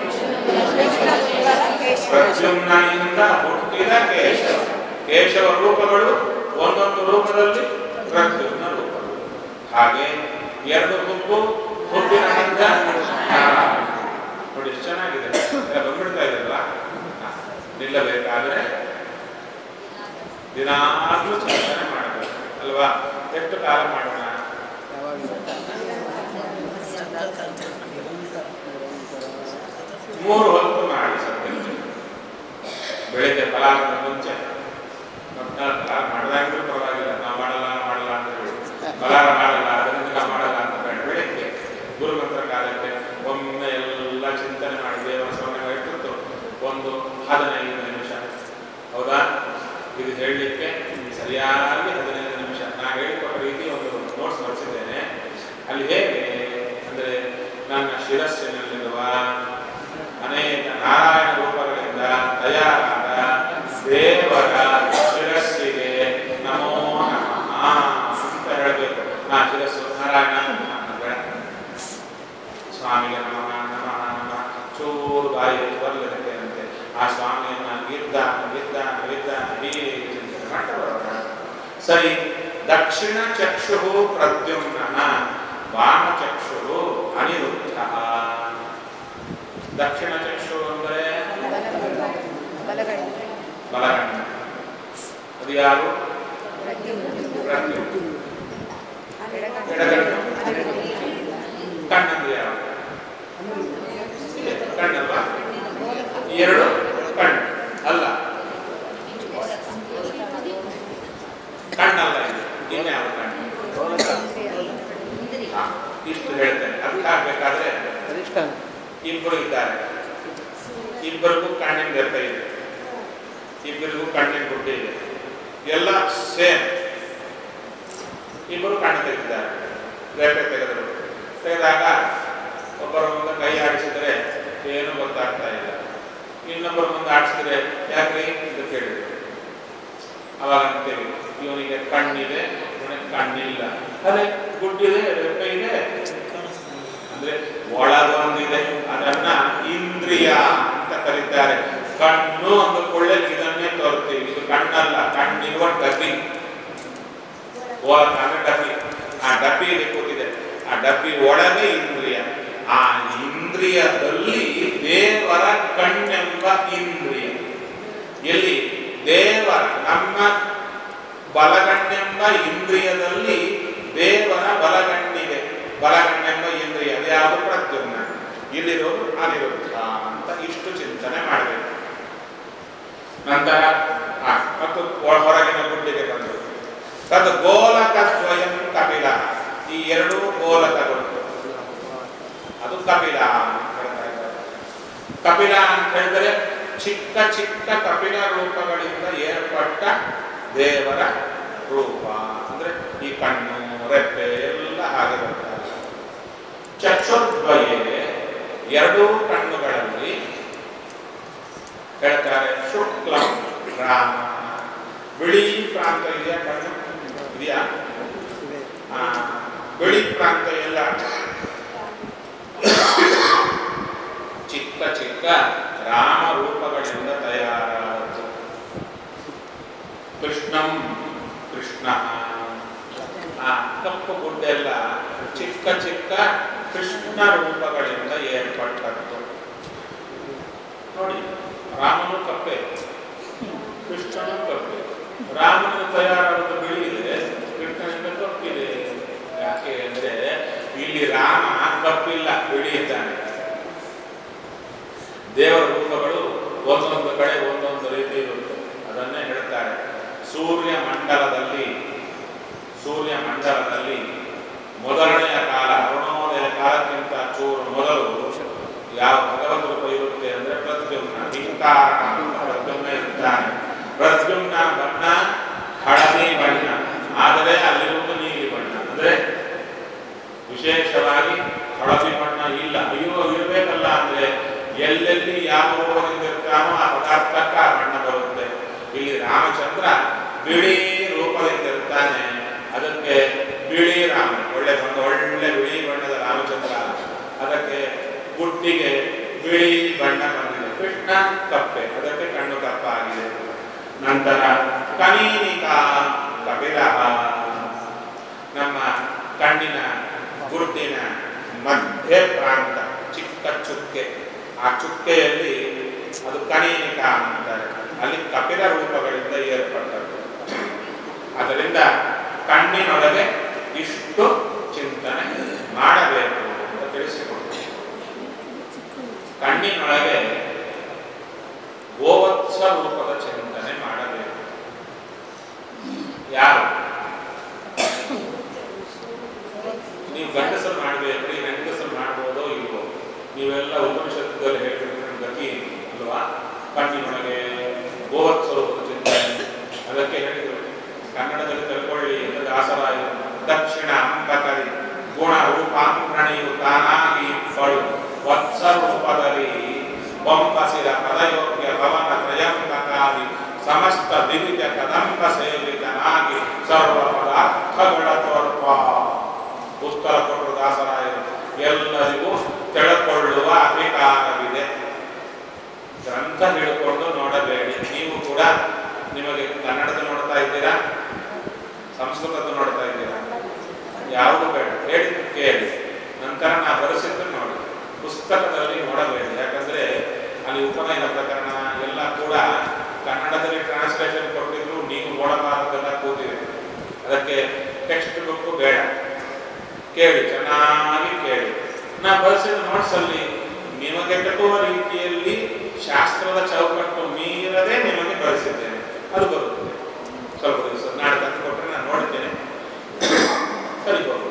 ಪ್ರದ್ಯುಮ್ನಿಂದ ಹುಟ್ಟಿದ ಕೇಶವ. ಕೇಶವ ರೂಪಗಳು ಒಂದೊಂದು ರೂಪದಲ್ಲಿ ಪ್ರದ್ಯುಮ್ನ ರೂಪಗಳು. ಹಾಗೆ 2 ಹುಬ್ಬು, ಹುಬ್ಬಿನ ಮಧ್ಯ ನೋಡಿ ಎಷ್ಟು ಚೆನ್ನಾಗಿದೆ. ಬಂದ್ಬಿಡ್ತಾ ಇದೆಯಲ್ಲ, ನಿಲ್ಲಬೇಕಾದ್ರೆ ದಿನಾಗ್ಲೂ ಚಿಂತನೆ ಮಾಡಬೇಕು ಅಲ್ವಾ? ಎಷ್ಟು ಕಾಲ ಮಾಡೋಣ? ಮೂರು ಹೊತ್ತು ಮಾಡಿ ಸದ್ಯಕ್ಕೆ. ಬೆಳಿಗ್ಗೆ ಫಲಾರದ ಮುಂಚೆ ಫಲಾರ ಮಾಡದಾಗಿದ್ರು ಪರವಾಗಿಲ್ಲ, ನಾವು ಮಾಡಲ್ಲ ಅಂತ ಹೇಳಿ ಫಲಾರ ಮಾಡಲ್ಲ, ಅದರಿಂದ ನಾವು ಮಾಡಲ್ಲ ಅಂತ ಬೇಡ. ಬೆಳಿಗ್ಗೆ ಗುರುಮಂತ್ರ ಕಾಲಕ್ಕೆ ಒಮ್ಮೆ ಎಲ್ಲ ಚಿಂತನೆ ಮಾಡಿ ದೇವರ ಸ್ಮರಣೆ ಇಟ್ಟಿತ್ತು ಒಂದು 15 ನಿಮಿಷ. ಹೌದಾ? ಇದು ಹೇಳಲಿಕ್ಕೆ ಸರಿಯಾಗಿ 15 ನಿಮಿಷ. ನಾನು ಹೇಳಿಕೊಟ್ಟ ರೀತಿ ಒಂದು ನೋಟ್ಸ್ ಬರ್ಸಿದ್ದೇನೆ. ಅಲ್ಲಿ ಹೇಗೆ ಅಂದರೆ ನನ್ನ ಶಿರಸ್ಸಿನಲ್ಲಿರುವ ಅನೇಕ ನಾರಾಯಣ ರೂಪಗಳಿಂದ ತಯಾರಾದ ದೇವರ ಶಿರಸ್ಸಿಗೆ ನಮೋ ನಮಃ ಅಂತ ಹೇಳಬೇಕು. ನಾ ಶಿರಸ್ಸು ನಾರಾಯಣ ಸ್ವಾಮಿಗೆ ನಮಃ ನಮಃ ನಮಃ ಚೂರು ಬಾಯಿ ಬರಲಿರುತ್ತೆ ಅಂತೆ. ಆ ಸ್ವಾಮಿಯನ್ನ ಇದ್ದ ಸರಿ. ದಕ್ಷಿಣ ಚಕ್ಷು ಪ್ರದ್ಯುಮ್ನ, ವಾಮಚಕ್ಷು ಅನಿರುದ್ಧ. ದಕ್ಷಿಣ ಚಕ್ಷು ಅಂದರೆ ಬಲಗಣ್ಣ. ಅದು ಯಾರು? ಪ್ರದ್ಯುಮ್ನ. ಎಡಗಣ್ಣು ಕಣ್ಣಂದ್ರೆ ಯಾರು? ಕಣ್ಣಲ್ವಾ? ಎರಡು ಕಣ್ಣು ಅಲ್ಲ, ಕಣ್ಣಲ್ಲ ಇದು. ಇನ್ಯಾವ ಕಣ್ಣು? ಇಷ್ಟು ಹೇಳ್ತೇನೆ. ಅರ್ಥ ಆಗ್ಬೇಕಾದ್ರೆ ಇಬ್ಬರು ಇದ್ದಾರೆ, ಇಬ್ಬರಿಗೂ ಕಣ್ಣಿನ ದೆಪ್ಪ ಇದೆ, ಇಬ್ಬರಿಗೂ ಕಣ್ಣಿನ ಗುಡ್ಡೆ ಇದೆ, ಎಲ್ಲ ಸೇಮ್. ಇಬ್ಬರು ಕಣ್ಣು ತೆಗೆದಿದ್ದಾರೆ, ರೇಪೆ ತೆಗೆದಾಗ ಒಬ್ಬರ ಮುಂದೆ ಕೈ ಆಡಿಸಿದ್ರೆ ಏನು ಗೊತ್ತಾಗ್ತಾ ಇಲ್ಲ, ಇನ್ನೊಬ್ಬರ ಮುಂದೆ ಆಡಿಸಿದ್ರೆ ಯಾಕ್ರಿ ಅಂತ ಕೇಳಿದ್ರು. ಅವಾಗ ಅಂತೇಳಿ ಇವನಿಗೆ ಕಣ್ಣಿದೆ, ಇವನಿಗೆ ಕಣ್ಣಿಲ್ಲ. ಅದೇ ಗುಡ್ಡಿದೆ, ರೆಪ್ಪೆ ಇದೆ ಅಂದ್ರೆ ಒಳಗೊಂದಿದೆ. ಅದನ್ನ ಇಂದ್ರಿಯ ಅಂತ ಕರೀತಾರೆ. ಕಣ್ಣು ಒಂದು ಕೊಳ್ಳೆ ಇದನ್ನೇ ತೋರ್ತೀವಿ. ಇದು ಕಣ್ಣಲ್ಲ, ಕಣ್ಣಿರುವ ಡಬ್ಬಿ. ಡಬ್ಬಿ, ಆ ಡಬ್ಬಿಯಲ್ಲಿ ಕೂತಿದೆ. ಆ ಡಬ್ಬಿ ಒಳಗೆ ಇಂದ್ರಿಯ. ಆ ಇಂದ್ರಿಯದಲ್ಲಿ ದೇವರ ಕಣ್ಣೆಂಬ ಇಂದ್ರಿಯ. ಎಲ್ಲಿ? ದೇವರ ನಮ್ಮ ಬಲಗಣ್ಣೆಂಬ ಇಂದ್ರಿಯದಲ್ಲಿ ದೇವರ ಬಲಗಣ್ಣಿದೆ. ಬಲಗಣ್ಣೆಂಬ ಇಂದ್ರಿಯ ಅದ್ಯಾವುದು? ಪ್ರದ್ಯುಮ್ನ. ಇಲ್ಲಿರೋದು ಅನಿರುದ್ಧ ಅಂತ ಇಷ್ಟು ಚಿಂತನೆ ಮಾಡಬೇಕು. ನಂತರ ಮತ್ತು ಹೊರಗಿನ ಗುಡ್ಡಿಗೆ ಬಂದರು. ತದ್ ಗೋಲಕ ಸ್ವಯಂ ಕಪಿಲ. ಈ ಎರಡೂ ಗೋಲಕಗಳು, ಅದು ಕಪಿಲ ಅಂತ ಹೇಳ್ತಾ ಇದ್ದಾರೆ. ಕಪಿಲ ಅಂತ ಹೇಳಿದರೆ ಚಿಕ್ಕ ಚಿಕ್ಕ ಕಪಿಲ ರೂಪಗಳಿಂದ ಏರ್ಪಟ್ಟ ದೇವರ ರೂಪ. ಅಂದ್ರೆ ಈ ಕಣ್ಣು, ರೆಪ್ಪೆ ಎಲ್ಲ ಹಾಗೆ ಬರ್ತಾರೆ. ಚಕ್ಷುರ್ದ್ವಯೇ, ಎರಡೂ ಕಣ್ಣುಗಳಲ್ಲಿ ಹೇಳ್ತಾರೆ ಶುಕ್ಲಂ ರಾಮ. ಬಿಳಿ ಪ್ರಾಂತ ಇದೆಯಾ? ಕಣ್ಣು ಇದೆಯಾ? ಬಿಳಿ ಪ್ರಾಂತ ಎಲ್ಲ ಚಿಕ್ಕ ಚಿಕ್ಕ ರಾಮ ರೂಪಗಳಿಂದ ತಯಾರಾದದ್ದು. ಕೃಷ್ಣಂ ಕೃಷ್ಣ. ಕಪ್ಪು ಗುಡ್ಡೆಲ್ಲ ಚಿಕ್ಕ ಚಿಕ್ಕ ಕೃಷ್ಣ ರೂಪಗಳಿಂದ ಏರ್ಪಟ್ಟದ್ದು. ನೋಡಿ, ರಾಮನು ಕಪ್ಪೆ, ಕೃಷ್ಣನು ಕಪ್ಪೆ. ರಾಮನ ತಯಾರಾದ ಬಿಳಿ ಇದೆ, ಕೃಷ್ಣನಿಂದ ಕಪ್ಪಿದೆ. ಯಾಕೆ ಅಂದ್ರೆ ಇಲ್ಲಿ ರಾಮ ಕಪ್ಪಿಲ್ಲ, ಬಿಳಿ ಇದ್ದಾನೆ. ದೇವರ ರೂಪಗಳು ಒಂದೊಂದು ಕಡೆ ಒಂದೊಂದು ರೀತಿ ಇರುತ್ತೆ. ಅದನ್ನೇ ಹೇಳ್ತಾರೆ. ಸೂರ್ಯ ಮಂಡಲದಲ್ಲಿ ಮೊದಲನೆಯ ಕಾಲ, ಅರುಣೋದಯ ಕಾಲಕ್ಕಿಂತ ಚೂರು ಮೊದಲು ಯಾವ ಭಗವದ್ ರೂಪ ಇರುತ್ತೆ ಅಂದ್ರೆ ಪ್ರದ್ಯುಮ್ನ. ಹಿಂಕಾರ ಪ್ರದ್ಯುಮ್ನ ಇರ್ತಾನೆ. ಪ್ರದ್ಯುಮ್ನ ಬಣ್ಣ ಹಳದಿ ಬಣ್ಣ, ಆದರೆ ಅಲ್ಲಿರುವುದು ನೀಲಿ ಬಣ್ಣ. ಅಂದ್ರೆ ವಿಶೇಷವಾಗಿ ಹಳದಿ ಬಣ್ಣ ಇಲ್ಲ. ಅಯ್ಯೋ ಇರಬೇಕಲ್ಲ ಅಂದ್ರೆ ಎಲ್ಲೆಲ್ಲಿ ಯಾವ ರೂಪದಿಂದಿರ್ತಾನೋ ಆ ಪದಾರ್ಥಕ್ಕ ಬಣ್ಣ ಬರುತ್ತೆ. ಇಲ್ಲಿ ರಾಮಚಂದ್ರ ಬಿಳಿ ರೂಪದಿಂದಿರ್ತಾನೆ, ಅದಕ್ಕೆ ಬಿಳಿ ರಾಮ. ಒಳ್ಳೆ ಬಿಳಿ ಬಣ್ಣದ ರಾಮಚಂದ್ರ, ಅದಕ್ಕೆ ಗುಡ್ಡಿಗೆ ಬಿಳಿ ಬಣ್ಣ ಬಂದಿದೆ. ಕೃಷ್ಣ ಕಪ್ಪೆ, ಅದಕ್ಕೆ ಕಣ್ಣು ಕಪ್ಪಾಗಿದೆ. ನಂತರ ಕನೀನಿಕಾ ಕಪಿಲ. ನಮ್ಮ ಕಣ್ಣಿನ ಗುಡ್ಡಿನ ಮಧ್ಯ ಪ್ರಾಂತ ಚಿಕ್ಕ ಚುಕ್ಕೆ, ಆ ಚುಕ್ಕೆಯಲ್ಲಿ ಅದು ಕನೀನಿಕ ಅಂತಾರೆ. ಅಲ್ಲಿ ಕಪಿಲ ರೂಪಗಳಿಂದ ಏರ್ಪಟ್ಟದ್ದು. ಅದರಿಂದ ಕಣ್ಣಿನೊಳಗೆ ಇಷ್ಟು ಚಿಂತನೆ ಮಾಡಬೇಕು ಅಂತ ತಿಳಿಸಿಕೊಡ್ತೀವಿ. ಕಣ್ಣಿನೊಳಗೆ ಗೋವತ್ಸ ರೂಪದ ಚಿಂತನೆ ಮಾಡಬೇಕು. ಯಾರು? ನೀವು ಗಂಡಸರು ಮಾಡಬೇಕ್ರಿ, ಹೆಂಗಸರು ಮಾಡ್ಬೋದೋ ಇಲ್ವೋ? ನೀವೆಲ್ಲ ಉಪನಿಷತ್ತುಗಳಲ್ಲಿ ಹೇಳ್ಬೇಕು ಗತಿ ಅಲ್ವಾ? ಕಣ್ಣಿನೊಳಗೆ ಗೋವತ್ಸ ರೂಪದ ಚಿಂತನೆ. ಅದಕ್ಕೆ ಹೇಳಿದರು, ಕನ್ನಡದಲ್ಲಿ ತಿಳ್ಕೊಳ್ಳಿ ಎಂದು ದಾಸರಾಯ. ದಕ್ಷಿಣ ಅಂಬಕರಿ ಗುಣ ರೂಪಾಂಕಣಿಯು ತಾನಾಗಿ ಫಳು ವತ್ಸ ರೂಪದಲ್ಲಿ ವಂಪಸಿದ ಪದಯೋಗ್ಯ ಭವನ ತ್ರಯಂಬಕಾದಿ ಸಮಸ್ತ ವಿವಿಧ ಕದಂಬ ಸೇವಿತನಾಗಿ ಸರ್ವ ಪದಾರ್ಥಗಳ ತೋರ್ಪ. ಪುಸ್ತಕ ಕೊಟ್ಟರು ದಾಸರಾಯರು. ಎಲ್ಲರಿಗೂ ತಿಳ್ಕೊಳ್ಳುವ ಅಧಿಕಾರವಿದೆ. ಗ್ರಂಥ ಹಿಡ್ಕೊಂಡು ನೋಡಬೇಡಿ. ನೀವು ಕೂಡ ನಿಮಗೆ ಕನ್ನಡದ ನೋಡ್ತಾ ಇದ್ದೀರಾ, ಸಂಸ್ಕೃತದ್ದು ನೋಡ್ತಾ ಇದ್ದೀರಾ? ಯಾವುದು ಬೇಡ, ಹೇಳಿ ಕೇಳಿ, ನಂತರ ನಾ ಬರೆಸಿದ್ದು ನೋಡಿ. ಪುಸ್ತಕದಲ್ಲಿ ನೋಡಬೇಡಿ, ಯಾಕಂದ್ರೆ ಅಲ್ಲಿ ಉಪನಯನ ಪ್ರಕರಣ ಎಲ್ಲ ಕೂಡ ಕನ್ನಡದಲ್ಲಿ ಟ್ರಾನ್ಸ್ಲೇಷನ್ ಕೊಟ್ಟಿದ್ರು, ನೀವು ನೋಡಬಾರದೆಲ್ಲ ಕೂತಿದೆ. ಅದಕ್ಕೆ ಟೆಕ್ಸ್ಟ್ ಬುಕ್ ಬೇಡ, ಕೇಳಿ, ಚೆನ್ನಾಗಿ ಕೇಳಿ. ನಾ ಬರೆಸಿದ ನೋಟ್ಸಲ್ಲಿ ನಿಮಗೆ ಕಟ್ಟುವ ರೀತಿಯಲ್ಲಿ ಶಾಸ್ತ್ರದ ಚೌಕಟ್ಟು ಮೀರದೆ ನಿಮಗೆ ಬರೆಸಿದ್ದೇನೆ, ಅದು ಬರುತ್ತದೆ. ಸ್ವಲ್ಪ ದಿವಸ ನಾಳೆ ತಂದು ಕೊಟ್ಟರೆ ನಾನು ನೋಡ್ತೇನೆ, ಸರಿ ಹೋಗುದು.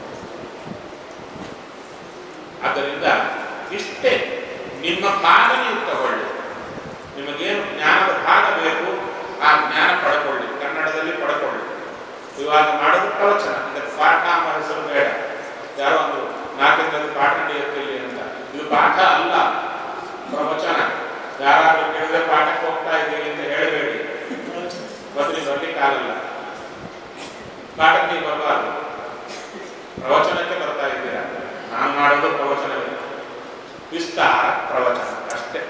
ಆದ್ದರಿಂದ ಇಷ್ಟೇ, ನಿಮ್ಮ ಭಾಗ ನೀವು ತಗೊಳ್ಳಿ. ನಿಮಗೇನು ಜ್ಞಾನದ ಭಾಗ ಬೇಕು ಆ ಜ್ಞಾನ ಪಡ್ಕೊಳ್ಳಿ, ಕನ್ನಡದಲ್ಲಿ ಪಡ್ಕೊಳ್ಳಿ. ಇವಾಗ ಮಾಡೋದು ಪ್ರವಚನ, ಇದಕ್ಕೆ ಪಾಠ ಅನ್ನೋ ಹೆಸರು ಬೇಡ. ಯಾರೋ ಒಂದು 4 ದಿನದ ಪಾಠ ನಡೆಯುತ್ತಿಲ್ಲ ಅಂತ, ಇದು ಪಾಠ ಅಲ್ಲ, ಪ್ರವಚನ. ಯಾರಾದ್ರೂ ಕೇಳಿದ್ರೆ ಪಾಠಕ್ಕೆ ಹೋಗ್ತಾ ಇದ್ದೀವಿ ಅಂತ ಹೇಳಬೇಡಿ, ಬದಲಿ ಬರ್ಲಿಕ್ಕಾಗಲ್ಲ. ಪಾಠಕ್ಕೆ ನೀವು ಬರಬಾರ್ದು, ಪ್ರವಚನಕ್ಕೆ ಬರ್ತಾ ಇದ್ದೀರಾ. ನಾನು ಮಾಡೋದು ಪ್ರವಚನವೇ, ವಿಸ್ತಾರ ಪ್ರವಚನ ಅಷ್ಟೇ.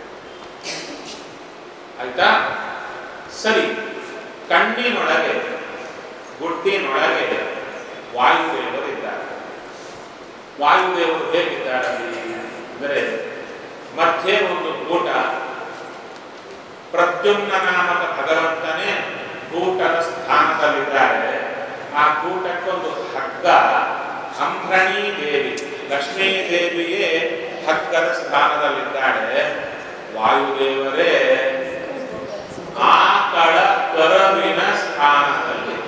ಆಯ್ತಾ? ಸರಿ. ಕಣ್ಣಿನೊಳಗೆ ಗುಡ್ಡಿನೊಳಗೆ ವಾಯುದೇವರಿದ್ದಾರೆ. ವಾಯುದೇವರು ಹೇಗಿದ್ದಾರೆ ಅಂದರೆ, ಮಧ್ಯೆ ಒಂದು ಗೂಟ, ಪ್ರದ್ಯುಮ್ನ ನಾಮಕ ಭಗವಂತನೇ ಗೂಟದ ಸ್ಥಾನದಲ್ಲಿದ್ದಾರೆ. ಆ ಗೂಟಕ್ಕೊಂದು ಹಗ್ಗ, ಅಂಬ್ರಣೀ ದೇವಿ ಲಕ್ಷ್ಮೀ ದೇವಿಯೇ ಹಗ್ಗದ ಸ್ಥಾನದಲ್ಲಿದ್ದಾಳೆ. ವಾಯುದೇವರೇ ಆಕಳ ಕರವಿನ ಸ್ಥಾನದಲ್ಲಿ,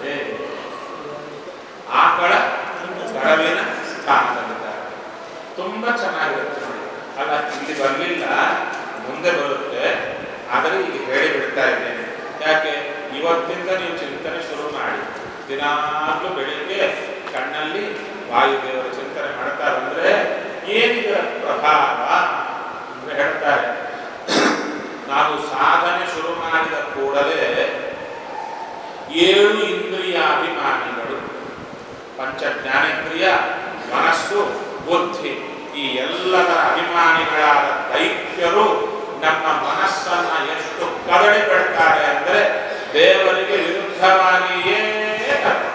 ಆಕಳ ಕರವಿನ ಸ್ಥಾನದಲ್ಲಿದ್ದಾರೆ. ತುಂಬಾ ಚೆನ್ನಾಗಿರುತ್ತೆ ನೋಡಿ. ಅಲ್ಲ, ಇಲ್ಲಿ ಬರಲಿಲ್ಲ, ಮುಂದೆ ಬರುತ್ತೆ, ಆದರೆ ಈಗ ಹೇಳಿ ಬಿಡ್ತಾ ಇದ್ದೇನೆ. ಯಾಕೆ? ಇವತ್ತಿಂದ ನೀವು ಚಿಂತನೆ ಶುರು ಮಾಡಿ. ದಿನಾಗ್ಲೂ ಬೆಳಿಗ್ಗೆ ಕಣ್ಣಲ್ಲಿ ವಾಯುದೇವರ ಚಿಂತನೆ ಮಾಡ್ತಾ ಬಂದ್ರೆ ಏನಿದರ ಪ್ರಭಾವ ಅಂದ್ರೆ ಹೇಳ್ತಾರೆ, ನಾವು ಸಾಧನೆ ಶುರು ಮಾಡಿದ ಕೂಡಲೇ 7 ಇಂದ್ರಿಯಾಭಿಮಾನಿಗಳು, ಪಂಚ ಜ್ಞಾನೇಂದ್ರಿಯ, ಮನಸ್ಸು, ಬುದ್ಧಿ, ಈ ಎಲ್ಲದರ ಅಭಿಮಾನಿಗಳಾದ ದೈತ್ಯರು ನಮ್ಮ ಮನಸ್ಸನ್ನ ಎಷ್ಟು ಕದಡಿ ಬಿಡ್ತಾರೆ ಅಂದ್ರೆ ದೇವರಿಗೆ ವಿರುದ್ಧವಾಗಿಯೇ ಕರ್ಕೊಂಡು.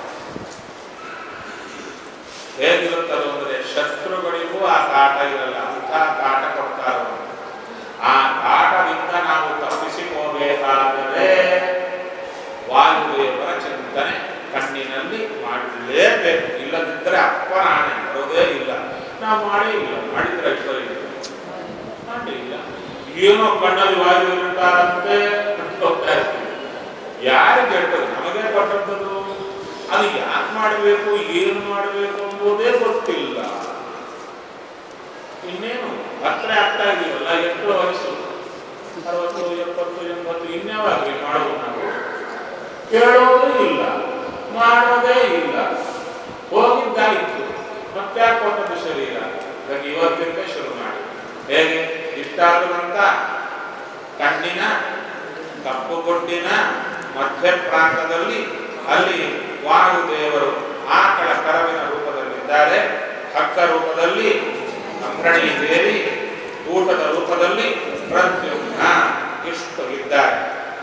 ಹೇಗಿರುತ್ತದು ಅಂದರೆ ಶತ್ರುಗಳಿಗೂ ಆ ಕಾಟ ಇರಲ್ಲ, ಅಂಥ ಕಾಟ ಕೊಡ್ತಾರೆ. ಆ ಕಾಟದಿಂದ ನಾವು ತಪ್ಪಿಸಿಕೋಬೇಕಾದರೆ ವಾಯುದೇವರ ಚಿಂತನೆ ಕಣ್ಣಿನಲ್ಲಿ ಮಾಡಲೇಬೇಕು. ಇಲ್ಲದಿದ್ದರೆ ಅಪ್ಪನ ಆಣೆ ಬರೋದೇ ಇಲ್ಲ. ನಾವು ಮಾಡೇ ಇಲ್ಲ, ಮಾಡಿದ್ರೆ ಐಶ್ವರ್ಯ ಮಾಡಿಲ್ಲ. ಏನೋ ಕಣ್ಣಲ್ಲಿ ವಾಯುದೇವರಿದ್ದಾರಂತೆ ಹೋಗ್ತಾ ಇರ್ತೀವಿ. ಯಾರಿಗೆ ಹೇಳ್ತದೆ? ನಮಗೆ ಕೊಟ್ಟದ್ದು. ಅದು ಯಾಕೆ ಮಾಡಬೇಕು, ಏನು ಮಾಡಬೇಕು ಎಂಬುದೇ ಗೊತ್ತಿಲ್ಲ. ಇನ್ನೇನು ಹತ್ರ ಆಗ್ತಾ ಇದೀವಲ್ಲ, ಎಷ್ಟು ವಯಸ್ಸು, 60, 70, 80, ಇನ್ಯಾವಾಗ್ಲಿ ಮಾಡೋದು? ನಾವು ಕೇಳೋದೇ ಇಲ್ಲ, ಮಾಡೋದೇ ಇಲ್ಲ. ಹೋಗಿದ್ದಾಯಿತು, ಮತ್ತೆ ಯಾಕೆ ಕೊಟ್ಟದ್ದು ಶರೀರ? ಹಾಗಾಗಿ ಇವತ್ತಿಂದ ಶುರು ಮಾಡಿ. ಹೇಗೆ ಇಷ್ಟಾಗುವಂತ ಕಣ್ಣಿನ ಕಪ್ಪುಗೊಡ್ಡಿನ ಮಧ್ಯ ಪ್ರಾಂತದಲ್ಲಿ ಅಲ್ಲಿ ವಾಯುದೇವರು ಆಕಳ ಕರವಿನ ರೂಪದಲ್ಲಿದ್ದಾರೆ. ಹಗ್ಗ ರೂಪದಲ್ಲಿ ಅಂಬ್ರಣೀ ದೇವಿ, ಊಟದ ರೂಪದಲ್ಲಿ ಪ್ರದ್ಯುಮ್ನ, ಇಷ್ಟು ಇದ್ದಾರೆ.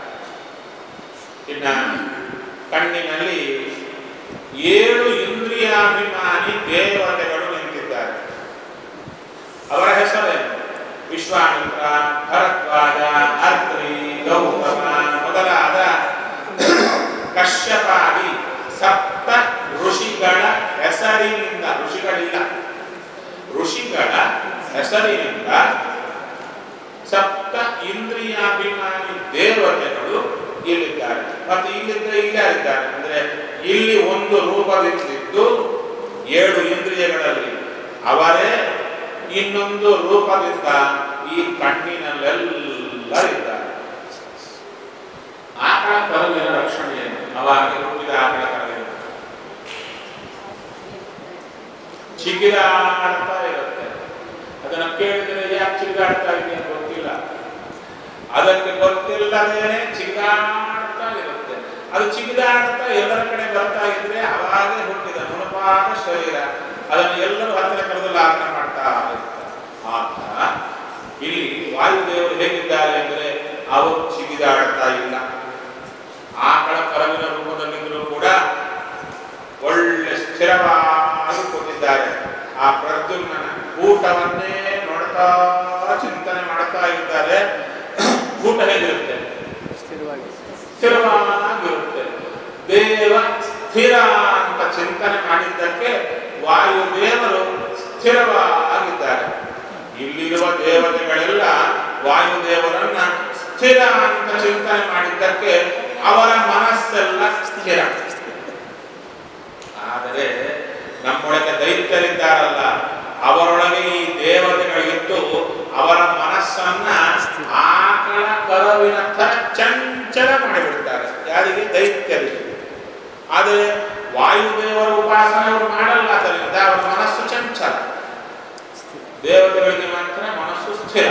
ಇನ್ನ ಕಣ್ಣಿನಲ್ಲಿ 7 ಇಂದ್ರಿಯಾಭಿಮಾನಿ ದೇವತೆಗಳು ನಿಂತಿದ್ದಾರೆ. ಅವರ ಹೆಸರೇನು? ವಿಶ್ವಾಮಿತ್ರ, ಭರದ್ವಾಜ, ಅತ್ರಿ, ಗೌತಮ ಮೊದಲಾದ ಕಶ್ಯಪಾದಿ 7 ಋಷಿಗಳ ಹೆಸರಿನಿಂದ, ಋಷಿಗಳಿಲ್ಲ, ಋಷಿಗಳ ಹೆಸರಿನಿಂದ 7 ಇಂದ್ರಿಯಾಭಿಮಾನಿ ದೇವತೆಗಳು ಇಲ್ಲಿದ್ದಾರೆ. ಮತ್ತೆ ಇಲ್ಲಿದ್ದರೆ ಇಲ್ಲಿ ಯಾರಿದ್ದಾರೆ ಅಂದ್ರೆ, ಇಲ್ಲಿ ಒಂದು ರೂಪದಿಂದಿದ್ದು 7 ಇಂದ್ರಿಯಗಳಲ್ಲಿ ಅವರೇ, ಇನ್ನೊಂದು ರೂಪದಿಂದ ಈ ಕಣ್ಣಿನಲ್ಲೆಲ್ಲ ಇದ್ದಾರೆ. ಆಕಳ ಕರುವಿನ ರಕ್ಷಣೆಯನ್ನು ಅವಾಗ ರೂಪಿದ ಆಕಳ ಕರುವಿನ ಚಿಗಿರಾಡ್ತಾ ಇರುತ್ತೆ. ಅದನ್ನು ಕೇಳಿದರೆ ಯಾಕೆ ಚಿಗಿರಾಡ್ತಾ ಇದೆ ಅಂತ ಗೊತ್ತಿಲ್ಲ. ಅದಕ್ಕೆ ಗೊತ್ತಿಲ್ಲದೇನೆ ಚಿಗಿರಾಡ್ತಾ ಇರುತ್ತೆ. ಅದು ಚಿಗಿದಾಡ್ತಾ ಎಲ್ಲರ ಕಡೆ ಬರ್ತಾ ಇದ್ರೆ ಅವಾಗೇ ಹುಟ್ಟಿದ ನುಣುಪಾದ ಶರೀರ. ಅದನ್ನು ಎಲ್ಲರೂ ಹತ್ತಿರ ಕರೆದು ಲಾಲನೆ ಮಾಡ್ತಾ ಇರ್ತಾರೆ. ಆತ ಇಲ್ಲಿ ವಾಯುದೇವರು ಹೇಗಿದ್ದಾರೆ ಅಂದರೆ, ಅವರು ಚಿಗಿದಾಡ್ತಾ ಇಲ್ಲ. ಆಕಳ ಕರವಿನ ರೂಪದಲ್ಲಿದ್ರು ದೇವ ಸ್ಥಿರ ಅಂತ ಚಿಂತನೆ ಮಾಡಿದ್ದಕ್ಕೆ ವಾಯುದೇವರು ಸ್ಥಿರವಾಗಿದ್ದಾರೆ. ಇಲ್ಲಿರುವ ದೇವತೆಗಳೆಲ್ಲ ವಾಯುದೇವರನ್ನ ಸ್ಥಿರ ಅಂತ ಚಿಂತನೆ ಮಾಡಿದ್ದಕ್ಕೆ ಅವರ ಮನಸ್ಸೆಲ್ಲ ಸ್ಥಿರ. ಆದರೆ ನಮ್ಮೊಳಗೆ ದೈತ್ಯರಿದ್ದಾರಲ್ಲ, ಅವರೊಳಗೆ ಈ ದೇವತೆಗಳಿದ್ದು ಅವರ ಮನಸ್ಸನ್ನ ಆಕಳ ಕರುವಿನ ಥರ ಚಂಚಲ ಮಾಡಿಬಿಡ್ತಾರೆ. ಯಾರಿಗೆ? ದೈತ್ಯರಿಗೆ. ಆದರೆ ವಾಯುದೇವರ ಉಪಾಸನೆ ಅವರು ಮಾಡಲ್ಲ, ಅದರಿಂದ ಅವರ ಮನಸ್ಸು ಚಂಚಲ. ದೇವತೆಗಳಿಗೆ ಮಾತ್ರ ಮನಸ್ಸು ಸ್ಥಿರ.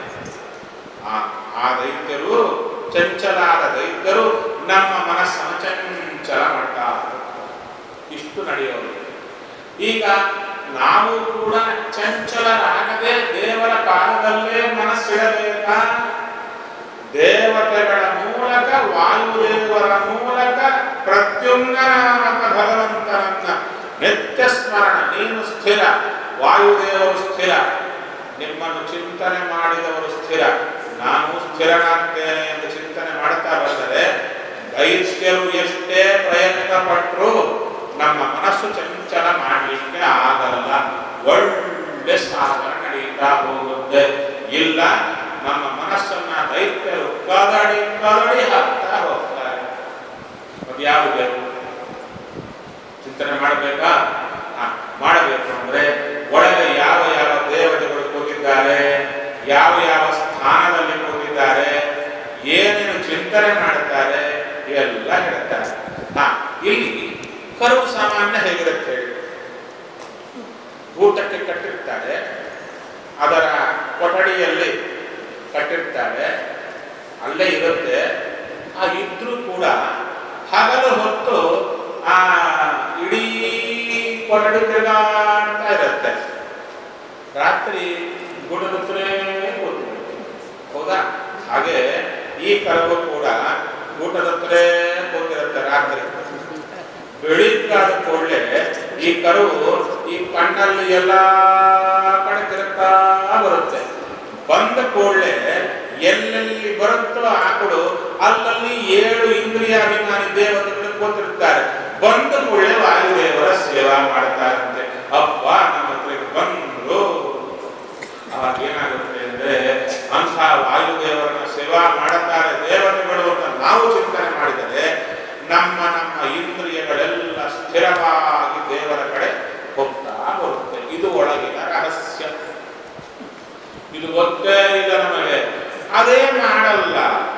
ಆ ದೈತ್ಯರು, ಚಂಚಲಾದ ದೈತ್ಯರು ನಮ್ಮ ಮನಸ್ಸನ್ನು ಚಂಚಲ ಮಾಡ್ತಾರೆ. ಇಷ್ಟು ನಡೆಯೋದು. ಈಗ ನಾವು ಕೂಡ ಚಂಚಲರಾಗದೆ ದೇವರ ಪಾದದಲ್ಲೇ ಮನಸ್ಸಿಡಬೇಕಾ? ದೇವತೆಗಳ ಮೂಲಕ, ವಾಯುದೇವರ ಮೂಲಕ ಪ್ರತ್ಯುಂಗನಾಮಕ ಭಗವಂತನನ್ನ ನಿತ್ಯ ಸ್ಮರಣ. ನೀನು ಸ್ಥಿರ, ವಾಯುದೇವರು ಸ್ಥಿರ, ನಿಮ್ಮನ್ನು ಚಿಂತನೆ ಮಾಡಿದವರು ಸ್ಥಿರ, ನಾನು ಸ್ಥಿರನಾಗ್ತೇನೆ ಎಂದು ಚಿಂತನೆ ಮಾಡ್ತಾ ಬಂದರೆ ದೈತ್ಯರು ಎಷ್ಟೇ ಪ್ರಯತ್ನ ಪಟ್ಟರು ನಮ್ಮ ಮನಸ್ಸು ಚಂಚಲ ಮಾಡಲಿಕ್ಕೆ ಆಗಲ್ಲ. ಒಳ್ಳೆ ಸಾಧನ ನಡೀತಾ ಹೋಗುತ್ತೆ. ಇಲ್ಲ, ನಮ್ಮ ಮನಸ್ಸನ್ನ ದೈತ್ಯರು ಕದಡಿ ಕದಡಿ ಹಾಕ್ತಾ ಹೋಗ್ತಾರೆ. ಅದು ಯಾವುದು ಬೇಕು? ಚಿಂತನೆ ಮಾಡಬೇಕಾ? ಮಾಡಬೇಕು ಅಂದ್ರೆ ಒಳಗೆ ಯಾವ ಯಾವ ದೇವತೆಗಳು ಕೂತಿದ್ದಾರೆ, ಯಾವ ಯಾವ ಸ್ಥಾನದಲ್ಲಿ ಕೂತಿದ್ದಾರೆ, ಏನೇನು ಚಿಂತನೆ ಮಾಡುತ್ತಾರೆ ಎಲ್ಲ ಹೇಳ್ತಾರೆ. ಇಲ್ಲಿ ಕರು ಸಾಮಾನ್ಯ ಹೇಗಿರುತ್ತೆ ಹೇಳಿ? ಊಟಕ್ಕೆ ಕಟ್ಟಿರ್ತಾರೆ, ಅದರ ಕೊಠಡಿಯಲ್ಲಿ ಕಟ್ಟಿರ್ತಾರೆ, ಅಲ್ಲೇ ಇರುತ್ತೆ. ಇದ್ರೂ ಕೂಡ ಹಗಲು ಹೊತ್ತು ಆ ಇಡೀ ಕೊಠಡಿ ತಿರುಗಾಡ್ತಾ ಇರುತ್ತೆ. ರಾತ್ರಿ ಗೂಡದತ್ರೇ ಕೂತಿರುತ್ತೆ. ಹೌದಾ? ಹಾಗೆ ಈ ಕರುವು ಕೂಡ ಊಟದತ್ರೇ ಕೂತಿರುತ್ತೆ ರಾತ್ರಿ. ಬೆಳಿಗ್ಗಾದ ಕೂಡಲೇ ಈ ಕರುವು ಈ ಕಣ್ಣಲ್ಲಿ ಎಲ್ಲ ಕಡೆ ತಿರುಗ್ತಾ ಬರುತ್ತೆ. ಬಂದ ಕೂಡಲೇ ಎಲ್ಲೆಲ್ಲಿ ಬರುತ್ತೋ ಆಕಳು ಅಲ್ಲಲ್ಲಿ 7 ಇಂದ್ರಿಯಾಭಿಮಾನಿ ದೇವತೆಗಳು ಕೂತಿರ್ತಾರೆ. ಬಂದ ಕೂಡಲೇ ವಾಯುದೇವರ ಸೇವಾ ಮಾಡ್ತಾರಂತೆ. ಅಪ್ಪ ನಮ್ಮ ಹತ್ರಕ್ಕೆ ಬಂದ್ರು. ಅವಾಗೇನಾಗುತ್ತೆ ಅಂದ್ರೆ ಅಂಥ ವಾಯುದೇವರನ್ನ ಸೇವಾ ಮಾಡುತ್ತಾರೆ ದೇವತೆಗಳು ಅಂತ ನಾವು ಚಿಂತನೆ ಮಾಡಿದರೆ ನಮ್ಮ ನಮ್ಮ ಇಂದ್ರಿಯಗಳೆಲ್ಲ ಸ್ಥಿರವಾಗಿ ದೇವರ ಕಡೆ ಹೋಗ್ತಾ ಬರುತ್ತೆ. ಇದು ಒಳಗಿನ ರಹಸ್ಯ. ಇದು ಗೊತ್ತೇ ಇಲ್ಲ ನಮಗೆ. ಅದೇ ಮಾಡಲ್ಲ.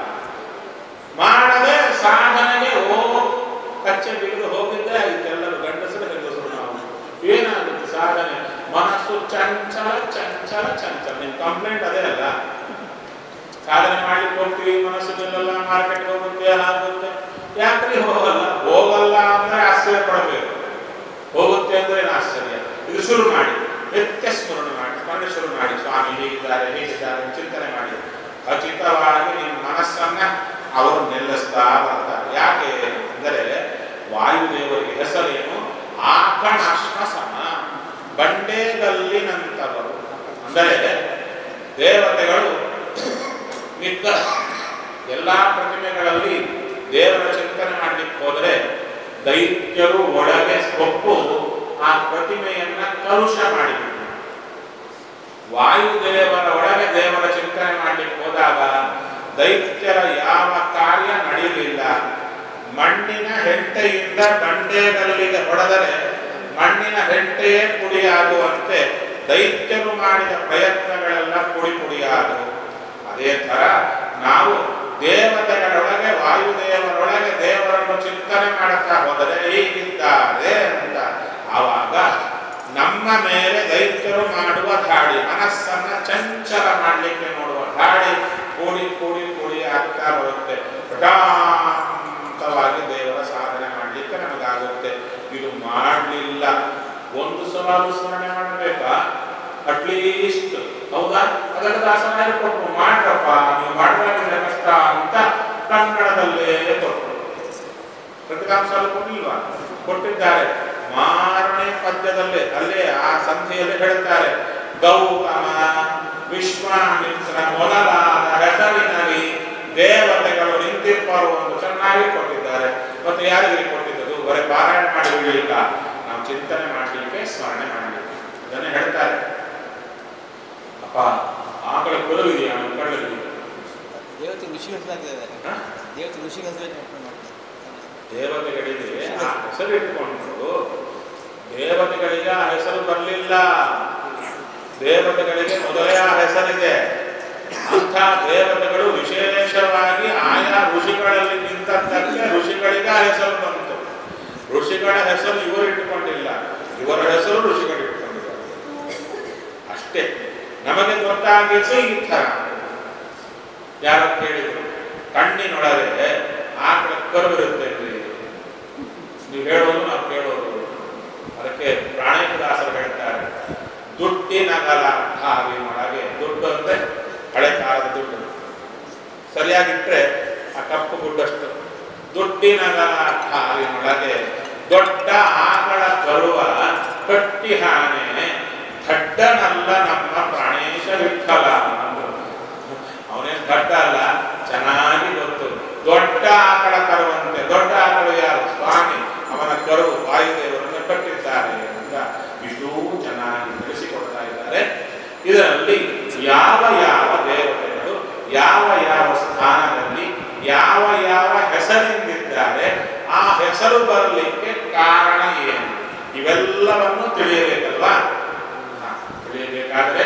ಮಾಡದೆ ಸಾಧನೆಗೆ ಕಚ್ಚೆ ಬಿಗಿದು ಹೋಗಿದ್ದೆ ಇದೆಲ್ಲರೂ ಗಂಡಸರು ಹೆಂಗಸರು ನಾವು. ಏನಾಗುತ್ತೆ ಸಾಧನೆ? ಮನಸ್ಸು ಚಂಚಲ ಚಂಚಲ ಚಂಚಲ. ನಿಮ್ ಕಂಪ್ಲೇಂಟ್ ಅದೇ ಅಲ್ಲ. ಸಾಧನೆ ಮಾಡ್ಲಿಕ್ಕೆ ಹೋಗ್ತೀವಿ, ಮನಸ್ಸು ನಿಲ್ಲಲ್ಲ, ಮಾರ್ಕೆಟ್ಗೆ ಹೋಗುತ್ತೆ, ಆಗುತ್ತೆ. ಯಾಕ್ರಿ ಹೋಗಲ್ಲ? ಹೋಗಲ್ಲ ಅಂದ್ರೆ ಆಶ್ಚರ್ಯ ಪಡಬೇಕು. ಹೋಗುತ್ತೆ ಅಂದ್ರೆ ಏನು ಆಶ್ಚರ್ಯ? ಇದು ಶುರು ಮಾಡಿ, ನಿತ್ಯ ಸ್ಮರಣೆ ಶುರು ಮಾಡಿ. ಸ್ವಾಮಿ ಹೀಗಿದ್ದಾರೆ ಹೀಗಿದ್ದಾರೆ ಚಿಂತನೆ ಮಾಡಿ. ಖಚಿತವಾಗಿ ನಿಮ್ಮ ಮನಸ್ಸನ್ನ ಅವರು ನಿಲ್ಲಿಸ್ತಾ ಬರ್ತಾರೆ. ಯಾಕೆ ಅಂದರೆ ವಾಯುದೇವರಿಗೆ ಹೆಸರೇನು? ಆಕಣಾಶ್ವಸಮ, ಬಂಡೆಗಲ್ಲಿನಂತವರು. ಅಂದರೆ ದೇವತೆಗಳು ಮಿಕ್ಕ ಎಲ್ಲ ಪ್ರತಿಮೆಗಳಲ್ಲಿ ದೇವರ ಚಿಂತನೆ ಮಾಡಲಿಕ್ಕೆ ಹೋದರೆ ದೈತ್ಯರು ಒಳಗೆ ಹೊಕ್ಕು ಆ ಪ್ರತಿಮೆಯನ್ನ ಕಲುಷ ಮಾಡಿಬಿಟ್ಟು, ವಾಯುದೇವರ ಒಳಗೆ ದೇವರ ಚಿಂತನೆ ಮಾಡಲಿಕ್ಕೆ ಹೋದಾಗ ದೈತ್ಯರ ಯಾವ ಕಾರ್ಯ ನಡೆಯಲಿಲ್ಲ. ಮಣ್ಣಿನ ಹೆಂಟೆಯಿಂದ ಬಂಡೆಗಲ್ಲಿಗೆ ಹೊಡೆದರೆ ಮಣ್ಣಿನ ಹೆಂಟೆಯೇ ಪುಡಿಯಾಗುವಂತೆ ದೈತ್ಯರು ಮಾಡಿದ ಪ್ರಯತ್ನಗಳೆಲ್ಲ ಪುಡಿ ಪುಡಿಯಾದವು. ಅದೇ ಥರ ನಾವು ದೇವತೆಗಳೊಳಗೆ ವಾಯುದೇವರೊಳಗೆ ದೇವರನ್ನು ಚಿಂತನೆ ಮಾಡುತ್ತಾ ಹೋದರೆ ಹೀಗಿದ್ದಾರೆ ಅಂತ ಆವಾಗ ನಮ್ಮ ಮೇಲೆ ದೈತ್ಯರು ಮಾಡುವ ಧಾಡಿ, ಮನಸ್ಸನ್ನ ಚಂಚಲ ಮಾಡಲಿಕ್ಕೆ ನೋಡುವ ಧಾಡಿ ಕೂಡಿ ಕೂಡಿ ಕೂಡಿ ಆಗ್ತಾ ಬರುತ್ತೆ. ಪ್ರಶಾಂತವಾಗಿ ದೇವರ ಸಾಧನೆ ಮಾಡಲಿಕ್ಕೆ ನಮಗಾಗುತ್ತೆ. ಇದು ಮಾಡಲಿಲ್ಲ, ಒಂದು ಸಲ ಸ್ಮರಣೆ ಮಾಡಬೇಕಾ? ಅಟ್ಲೀಸ್ಟ್ ಹೌದಾ? ಅದಕ್ಕೆ ದಾಸನಾಯ ಕೊಟ್ಟರು, ಮಾಡ್ರಪ್ಪ ನೀವು ಮಾಡಬೇಕಾದ್ರೆ ಕಷ್ಟ ಅಂತ ಕನ್ನಡದಲ್ಲೇ ಕೊಟ್ಟರು. ಪ್ರತಿಕಾಂಶಲು ಕೊಟ್ಟಿಲ್ವಾ? ಕೊಟ್ಟಿದ್ದಾರೆ. ಮಾರನೇ ಪದ್ಯದಲ್ಲೇ ಅಲ್ಲೇ ಆ ಸಂಧಿಯಲ್ಲಿ ಹೇಳುತ್ತಾರೆ, ಗೌತಮ ವಿಶ್ವಾಮಿತ್ರ ಮೊದಲಾದ ಹೆಸರಿನಲ್ಲಿ ದೇವತೆಗಳು ನಿಂತಿಪ್ಪರು ಒಂದು ಚೆನ್ನಾಗಿ ಕೊಟ್ಟಿದ್ದಾರೆ. ಮತ್ತು ಯಾರಿಗೆ ಕೊಟ್ಟಿದ್ದದು? ಬರೀ ಪಾರಾಯಣ ಮಾಡಿ ಬಿಡಲಿಲ್ಲ, ನಾವು ಚಿಂತನೆ ಮಾಡಲಿಕ್ಕೆ, ಸ್ಮರಣೆ ಮಾಡಲಿಕ್ಕೆ. ಅದನ್ನೇ ಹೇಳ್ತಾರೆ, ಅಪ್ಪ ಆಕಳ ಕೊಲುವಿದೆಯಾ ನಮ್ಮ ಕಣ್ಣಲ್ಲಿ? ದೇವತೆ ಋಷಿಗಳು ದೇವತೆ ಋಷಿಗಳು ದೇವತೆಗಳಿಗೆ ಆ ಹೆಸರು ಇಟ್ಕೊಂಡ್ರು, ದೇವತೆಗಳಿಗೆ ಆ ಹೆಸರು ಬರಲಿಲ್ಲ. ದೇವತೆಗಳಿಗೆ ಮೊದಲೇ ಆ ಹೆಸರಿದೆ. ಅಂಥ ದೇವತೆಗಳು ವಿಶೇಷವಾಗಿ ಆಯಾ ಋಷಿಗಳಲ್ಲಿ ನಿಂತದ್ದಕ್ಕೆ ಋಷಿಗಳಿಗೆ ಆ ಹೆಸರು ಬಂತು. ಋಷಿಗಳ ಹೆಸರು ಇವರು ಇಟ್ಟುಕೊಂಡಿಲ್ಲ, ಇವರ ಹೆಸರು ಋಷಿಗಳು ಇಟ್ಟುಕೊಂಡಿದ್ದಾರೆ ಅಷ್ಟೇ. ನಮಗೆ ಗೊತ್ತಾಗಿದ್ದು ಈ ಥರ. ಯಾರು ಕೇಳಿದ್ರು, ಕಣ್ಣಿನೊಳಗೆ ಆಕಳ ಕರುವಿರುತ್ತೆ, ನೀವು ಹೇಳೋದು ನಾವು ಕೇಳೋದು. ಅದಕ್ಕೆ ಪ್ರಾಣೇಕದಾಸರು ಹೇಳ್ತಾರೆ, ದುಡ್ಡಿನಗಲ ಹಾವಿನೊಳಗೆ, ದುಡ್ಡು ಅಂದ್ರೆ ಹಳೆ ಕಾಲದ ದುಡ್ಡು, ಸರಿಯಾಗಿಟ್ರೆ ಆ ಕಪ್ಪು ಗುಡ್ಡಷ್ಟು. ದುಡ್ಡಿನಗಲ ಹಾವಿನೊಳಗೆ ದೊಡ್ಡ ಆಕಳ ಕರುವ ಕಟ್ಟಿ ಹಾನೆ, ದಡ್ಡನಲ್ಲ ನಮ್ಮ ಪ್ರಾಣೇಶ ವಿಠಲ ಅಂದ್ರು. ಅವನೇನು ದಡ್ಡ ಅಲ್ಲ, ಚೆನ್ನಾಗಿ ಗೊತ್ತು. ದೊಡ್ಡ ಆಕಳ ಕರುವಂತೆ, ದೊಡ್ಡ ಆಕಳು ಯಾರು? ಸ್ವಾಮಿ. ಅವನ ಕರು ವಾಯುದೇವರನ್ನು ಕಟ್ಟಿದ್ದಾರೆ ಅಂತ ಇಷ್ಟೂ ಚೆನ್ನಾಗಿ ತಿಳಿಸಿಕೊಡ್ತಾ ಇದ್ದಾರೆ. ಇದರಲ್ಲಿ ಯಾವ ಯಾವ ದೇವತೆಗಳು ಯಾವ ಯಾವ ಸ್ಥಾನದಲ್ಲಿ ಯಾವ ಯಾವ ಹೆಸರಿಂದಿದ್ದಾರೆ, ಆ ಹೆಸರು ಬರಲಿಕ್ಕೆ ಕಾರಣ ಏನು, ಇವೆಲ್ಲವನ್ನು ತಿಳಿಯಬೇಕಲ್ವಾ? ತಿಳಿಯಬೇಕಾದ್ರೆ